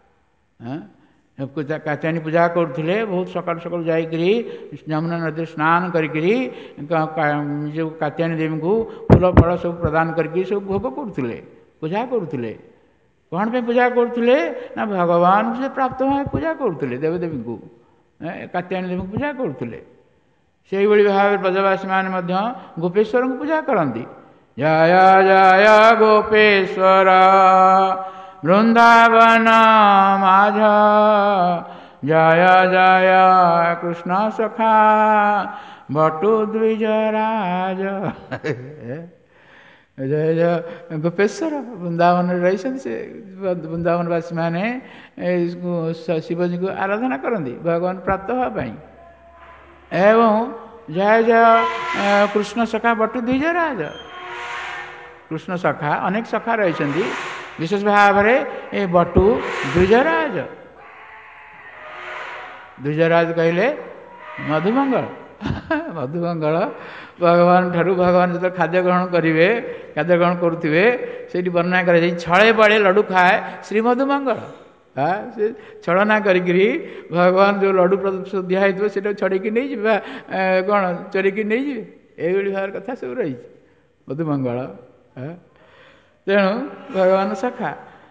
କାତ୍ୟାୟନୀ ପୂଜା କରୁଥିଲେ। ବହୁତ ସକାଳୁ ସକାଳୁ ଯାଇକରି ଯମୁନା ନଦୀରେ ସ୍ନାନ କରିକିରି ଯେଉଁ କାତ୍ୟାୟନୀ ଦେବୀଙ୍କୁ ଫୁଲ ଫଳ ସବୁ ପ୍ରଦାନ କରିକି ସବୁ ଭୋଗ କରୁଥିଲେ, ପୂଜା କରୁଥିଲେ। କ'ଣ ପାଇଁ ପୂଜା କରୁଥିଲେ? ନା ଭଗବାନଙ୍କୁ ସେ ପ୍ରାପ୍ତ ଭାବେ ପୂଜା କରୁଥିଲେ। ଦେବଦେବୀଙ୍କୁ, କାତ୍ୟାୟନୀ ଦେବୀଙ୍କୁ ପୂଜା କରୁଥିଲେ। ସେଇଭଳି ଭାବରେ ବ୍ରଜବାସୀମାନେ ମଧ୍ୟ ଗୋପେଶ୍ୱରଙ୍କୁ ପୂଜା କରନ୍ତି। ଜୟ ଜୟ ଗୋପେଶ୍ୱର ବୃନ୍ଦାବନ ମାଝ, ଜୟ ଜୟ କୃଷ୍ଣ ସଖା ବଟୁ ଦ୍ୱିଜରାଜ। ଜୟ ଜୟ ଗୋପେଶ୍ୱର ବୃନ୍ଦାବନରେ ରହିଛନ୍ତି। ସେ ବୃନ୍ଦାବନବାସୀମାନେ ଶିବଜୀଙ୍କୁ ଆରାଧନା କରନ୍ତି ଭଗବାନ ପ୍ରାପ୍ତ ହେବା ପାଇଁ। ଏବଂ ଜୟ ଜୟ କୃଷ୍ଣ ସଖା ବଟୁ ଦ୍ୱିଜରାଜ। କୃଷ୍ଣ ସଖା ଅନେକ ସଖା ରହିଛନ୍ତି, ବିଶେଷ ଭାବରେ ଏ ବଟୁ ଦ୍ୱିଜରାଜ। ଦ୍ୱିଜରାଜ କହିଲେ ମଧୁମଙ୍ଗଳ। ମଧୁମଙ୍ଗଳ ଭଗବାନ ଠାରୁ, ଭଗବାନ ଯେତେବେଳେ ଖାଦ୍ୟ ଗ୍ରହଣ କରିବେ, ଖାଦ୍ୟ ଗ୍ରହଣ କରୁଥିବେ, ସେଇଠି ବର୍ଣ୍ଣନା କରାଯାଇଛି ଛଳେ ବଳେ ଲଡ଼ୁ ଖାଏ ଶ୍ରୀ ମଧୁମଙ୍ଗଳ। ହଁ, ସେ ଛଳନା କରିକିରି ଭଗବାନ ଯେଉଁ ଲଡ଼ୁ ଦିଆ ହେଇଥିବ ସେଇଟା ଛଡ଼େଇକି ନେଇଯିବେ ବା କ'ଣ ଚୋରିକି ନେଇଯିବେ, ଏଇଭଳି ଭାବରେ କଥା ସବୁ ରହିଛି ମଧୁମଙ୍ଗଳ। ତେଣୁ ଭଗବାନ ସଖା।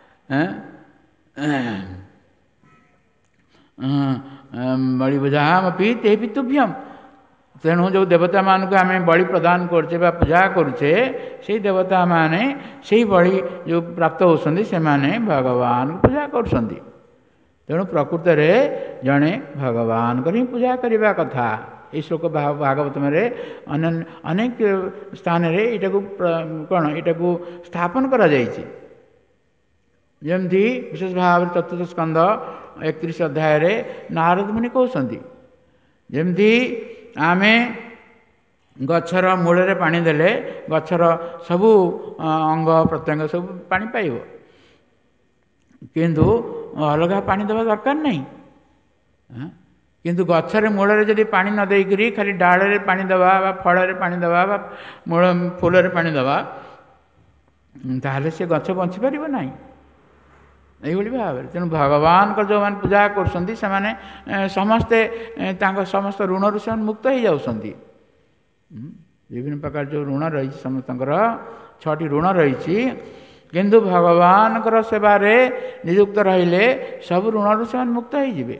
ବଳି ବୁଝାମପି ତେପି ତୁଭ୍ୟମ୍। ତେଣୁ ଯେଉଁ ଦେବତାମାନଙ୍କୁ ଆମେ ବଳି ପ୍ରଦାନ କରୁଛେ ବା ପୂଜା କରୁଛେ, ସେଇ ଦେବତାମାନେ ସେଇ ବଳି ଯେଉଁ ପ୍ରାପ୍ତ ହେଉଛନ୍ତି ସେମାନେ ଭଗବାନଙ୍କୁ ପୂଜା କରୁଛନ୍ତି। ତେଣୁ ପ୍ରକୃତରେ ଜଣେ ଭଗବାନଙ୍କର ହିଁ ପୂଜା କରିବା କଥା। এই ଶ୍ଲୋକ ଭାଗବତରେ ଅନେକ ସ୍ଥାନରେ ଏଇଟାକୁ କ'ଣ ଏଇଟାକୁ ସ୍ଥାପନ କରାଯାଇଛି। ଯେମିତି ବିଶେଷ ଭାବରେ ଚତୁର୍ଥ ସ୍କନ୍ଧ ଏକତିରିଶ ଅଧ୍ୟାୟରେ ନାରଦ ମୁନି କହୁଛନ୍ତି, ଯେମିତି ଆମେ ଗଛର ମୂଳରେ ପାଣି ଦେଲେ ଗଛର ସବୁ ଅଙ୍ଗ ପ୍ରତ୍ୟଙ୍ଗ ସବୁ ପାଣି ପାଇବ, କିନ୍ତୁ ଅଲଗା ପାଣି ଦେବା ଦରକାର ନାହିଁ। କିନ୍ତୁ ଗଛରେ ମୂଳରେ ଯଦି ପାଣି ନ ଦେଇକରି ଖାଲି ଡାଳରେ ପାଣି ଦେବା ବା ଫଳରେ ପାଣି ଦେବା ବା ମୂଳ ଫୁଲରେ ପାଣି ଦେବା, ତାହେଲେ ସେ ଗଛ ବଞ୍ଚିପାରିବ ନାହିଁ। ଏଇଭଳି ଭାବରେ ତେଣୁ ଭଗବାନଙ୍କର ଯେଉଁମାନେ ପୂଜା କରୁଛନ୍ତି ସେମାନେ ସମସ୍ତେ ତାଙ୍କ ସମସ୍ତ ଋଣରୁ ସେମାନେ ମୁକ୍ତ ହେଇଯାଉଛନ୍ତି। ବିଭିନ୍ନ ପ୍ରକାର ଯେଉଁ ଋଣ ରହିଛି ସମସ୍ତଙ୍କର ଛଅଟି ଋଣ ରହିଛି, କିନ୍ତୁ ଭଗବାନଙ୍କର ସେବାରେ ନିଯୁକ୍ତ ରହିଲେ ସବୁ ଋଣରୁ ସେମାନେ ମୁକ୍ତ ହେଇଯିବେ।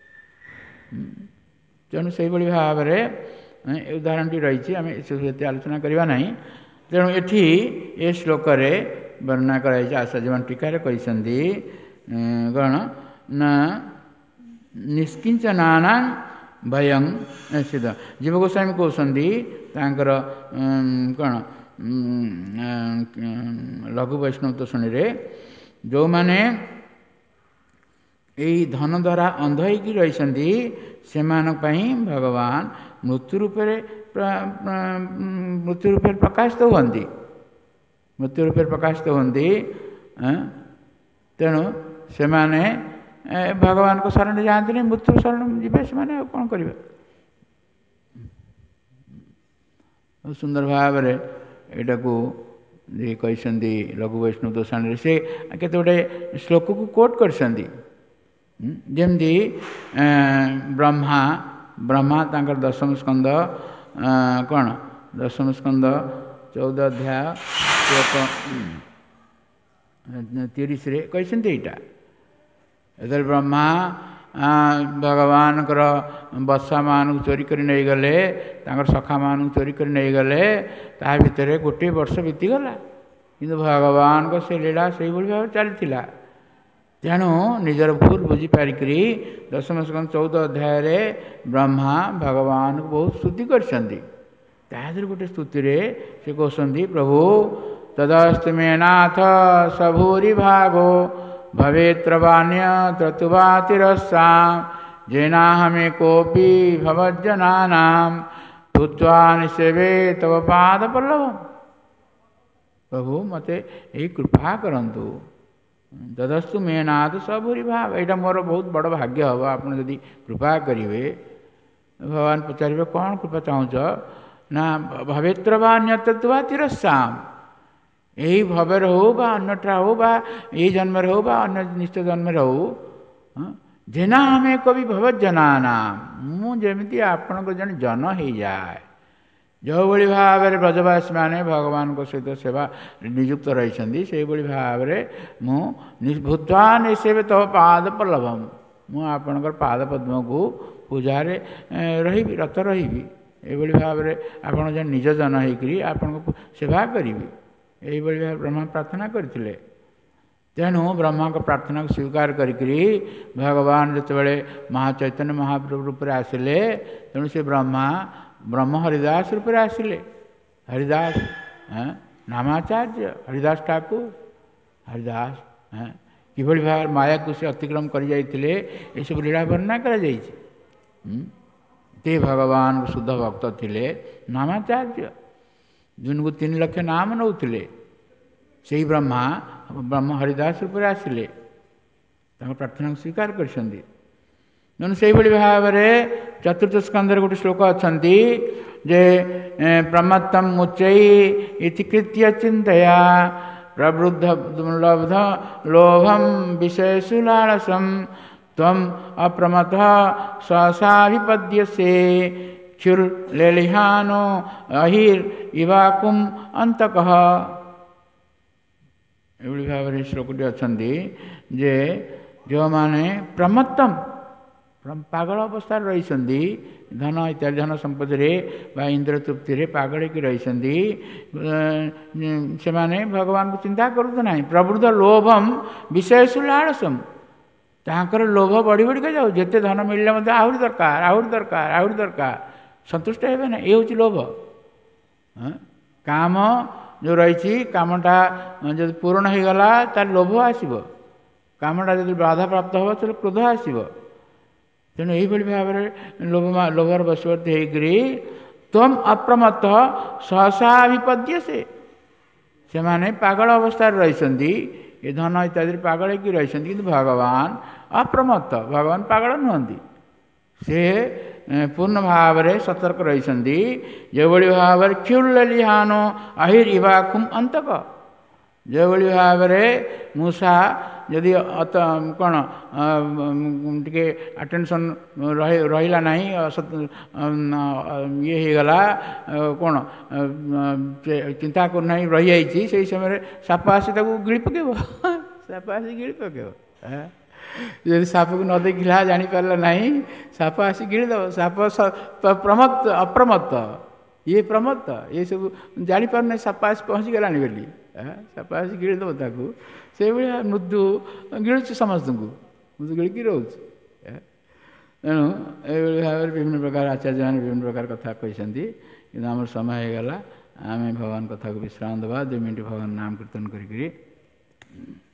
ତେଣୁ ସେଇଭଳି ଭାବରେ ଉଦାହରଣଟି ରହିଛି, ଆମେ ଏସବୁ ଏତେ ଆଲୋଚନା କରିବା ନାହିଁ। ତେଣୁ ଏଠି ଏ ଶ୍ଲୋକରେ ବର୍ଣ୍ଣନା କରାଯାଇଛି। ଆଚାର୍ଯ୍ୟମାନେ ଟୀକାରେ କହିଛନ୍ତି କ'ଣ ନା ନିଷ୍କିଞ୍ଚନାନାଂ ଭୟଂ ସିଦ୍ଧ। ଜୀବ ଗୋସ୍ୱାମୀ କହୁଛନ୍ତି ତାଙ୍କର କ'ଣ ଲଘୁ ବୈଷ୍ଣବ ତୋଷଣୀରେ, ଯେଉଁମାନେ ଏଇ ଧନ ଦ୍ୱାରା ଅନ୍ଧ ହେଇକି ରହିଛନ୍ତି ସେମାନଙ୍କ ପାଇଁ ଭଗବାନ ମୃତ୍ୟୁ ରୂପରେ ମୃତ୍ୟୁ ରୂପରେ ପ୍ରକାଶିତ ହୁଅନ୍ତି ମୃତ୍ୟୁ ରୂପରେ ପ୍ରକାଶିତ ହୁଅନ୍ତି। ତେଣୁ ସେମାନେ ଭଗବାନଙ୍କ ଶରଣରେ ଯାଆନ୍ତିନି, ମୃତ୍ୟୁ ଶରଣ ଯିବେ ସେମାନେ, ଆଉ କ'ଣ କରିବେ। ବହୁତ ସୁନ୍ଦର ଭାବରେ ଏଇଟାକୁ କହିଛନ୍ତି ଲଘୁ ବୈଷ୍ଣବ ତୋଷଣୀରେ। ସେ କେତେ ଗୁଡ଼ିଏ ଶ୍ଲୋକକୁ କୋଟ୍ କରିଛନ୍ତି। ଯେମିତି ବ୍ରହ୍ମା ବ୍ରହ୍ମା ତାଙ୍କର ଦଶମ ସ୍କନ୍ଧ କ'ଣ ଦଶମ ସ୍କନ୍ଧ ଚଉଦ ଅଧ୍ୟାୟ ଶ୍ଲୋକ ତିରିଶରେ କହିଛନ୍ତି ଏଇଟା। ଏଥିରେ ବ୍ରହ୍ମା ଭଗବାନଙ୍କର ବତ୍ସାମାନଙ୍କୁ ଚୋରି କରି ନେଇଗଲେ, ତାଙ୍କର ସଖାମାନଙ୍କୁ ଚୋରି କରି ନେଇଗଲେ। ତା ଭିତରେ ଗୋଟିଏ ବର୍ଷ ବିତିଗଲା, କିନ୍ତୁ ଭଗବାନଙ୍କ ସେ ଲୀଳା ସେଇଭଳି ଭାବରେ ଚାଲିଥିଲା। ତେଣୁ ନିଜର ଭୁଲ ବୁଝିପାରିକିରି ଦଶମ ସ୍କନ୍ଧ ଚଉଦ ଅଧ୍ୟାୟରେ ବ୍ରହ୍ମା ଭଗବାନଙ୍କୁ ବହୁତ ସ୍ତୁତି କରିଛନ୍ତି। ତା ଦେହରେ ଗୋଟେ ସ୍ତୁତିରେ ସେ କହୁଛନ୍ତି, ପ୍ରଭୁ ତଦସ୍ତୁ ମେ ନାଥ ସଭୂରି ଭାଗୋ ଭବେତ୍ରବାନ୍ୟ ତ୍ରତୁବାତିରସ୍ସାଂ ଜେନାହମେ କୋପି ଭବଜ୍ଜନାନାଂ ଭୂତ୍ୱା ନିଷେବେ ତବ ପାଦ ପଲ୍ଲବମ୍। प्रभु मते यही कृपा करंतु ददस्तु मे नाथ सबुरी भाव यहाँ मोर बहुत बड़ भाग्य हम आप कृपा करेंगे। भगवान पचारे कौन कृपा चाहूच ना भवेत्र अन्यतवा तिरस्साम यही भवर हो बा अन्यटा हो बा यही जन्म हो बा अन्य निश्चित जन्म हो जेना हमें कभी भगवत जनाना मुझे आपण को जन जन हो जाए जो भली भाव में ब्रजवासी मैंने भगवान को सहित सेवा नियुक्त रही से भाव में भूतवा निषेव तव पाद पल्लभम मुझे पाद पद्म को पूजार रही रत रही ये भाव में आप निज जन होकर आपण को सेवा करी यही भाव ब्रह्मा प्रार्थना करते। तेणु ब्रह्मा को प्रार्थना को स्वीकार करी भगवान जिते महाचैतन्य महाप्रभु रूप में आसिले तेणु से ब्रह्मा ब्रह्म हरिदास रूप में आसिले हरिदास नामाचार्य हरिदास ठाकुर हरिदास किभली भाव माया को से अतिक्रम कर जाइए ये सब लीला वर्णना कर ते भगवान शुद्ध भक्त थे नामाचार्य जिनको तीन लक्ष नाम नौले से ब्रह्मा ब्रह्म हरिदास रूप में आसिले प्रार्थना को स्वीकार कर से भाव में चतुर्थ स्कंदर गोटे श्लोक अच्छा जे प्रमत्तम मुच्चई इति कृत्य चिंतया प्रवृद्ध लब्ध लोभम विषयसु लालसम त्वम अप्रमतः सहसाभिपद्यसे क्षुर्लेलिहानो अहिर इवाकुम अंतकः एभली भाव में श्लोकटी अच्छा जे जो माने प्रमत्तम पागल अवस्था रही धन इत्यादि धन संपत्ति इंद्र तृप्ति पागल की रही से भगवान को चिंता करूँ ना प्रवृद्ध लोभम विषय सुलाड़सम ताकर लोभ बढ़ी बढ़ी जाऊ जिते धन मिलने मत आहरी दरकार आहरी दरकार आहरी दरकार संतुष्ट हे ना ये हूँ लोभ काम जो रही कामटा जो पूर्ण हो गला तार लोभ आसब कामटा जो बाधा प्राप्त हो तो क्रोध आसब तेणु यही भाव में लोभ लोभर बशवर्ती होकर तम अप्रमत्त सहसाभिपद्य से माने पागल अवस्था रही ये धन इत्यादि पागल की रही कि भगवान अप्रमत्त भगवान पागल नुहति से पूर्ण भाव में सतर्क रही जो भाव में क्षुल्लिहानो अहिर इवाकुम अंतक जो भाव में मूषा यदि अत कौन टे अटेंशन रहा ना ये हो गला कौन चिंता करना रही जाइए से समय साप आसी गिड़ी पकेब साप आसी गिड़ी पकेब यदि साप को न देखला जापारा ना साप आसी गिड़ीदेव साप प्रमत्त अप्रमत्त ये प्रमत्त ये सब जापार ना साप आसी पहुँची गला बोली साप आसी गिड़ीदेव ताकू से भाया मृत्यु गिड़ू समस्त को मृत्यु गिड़की रोच तेणु ये भाव में विभिन्न प्रकार आचार्य मैंने विभिन्न प्रकार कथा कहते कि आम समय हो गला आम भगवान कथा को विश्राम देवा दो मिनट भगवान नाम कीर्तन करी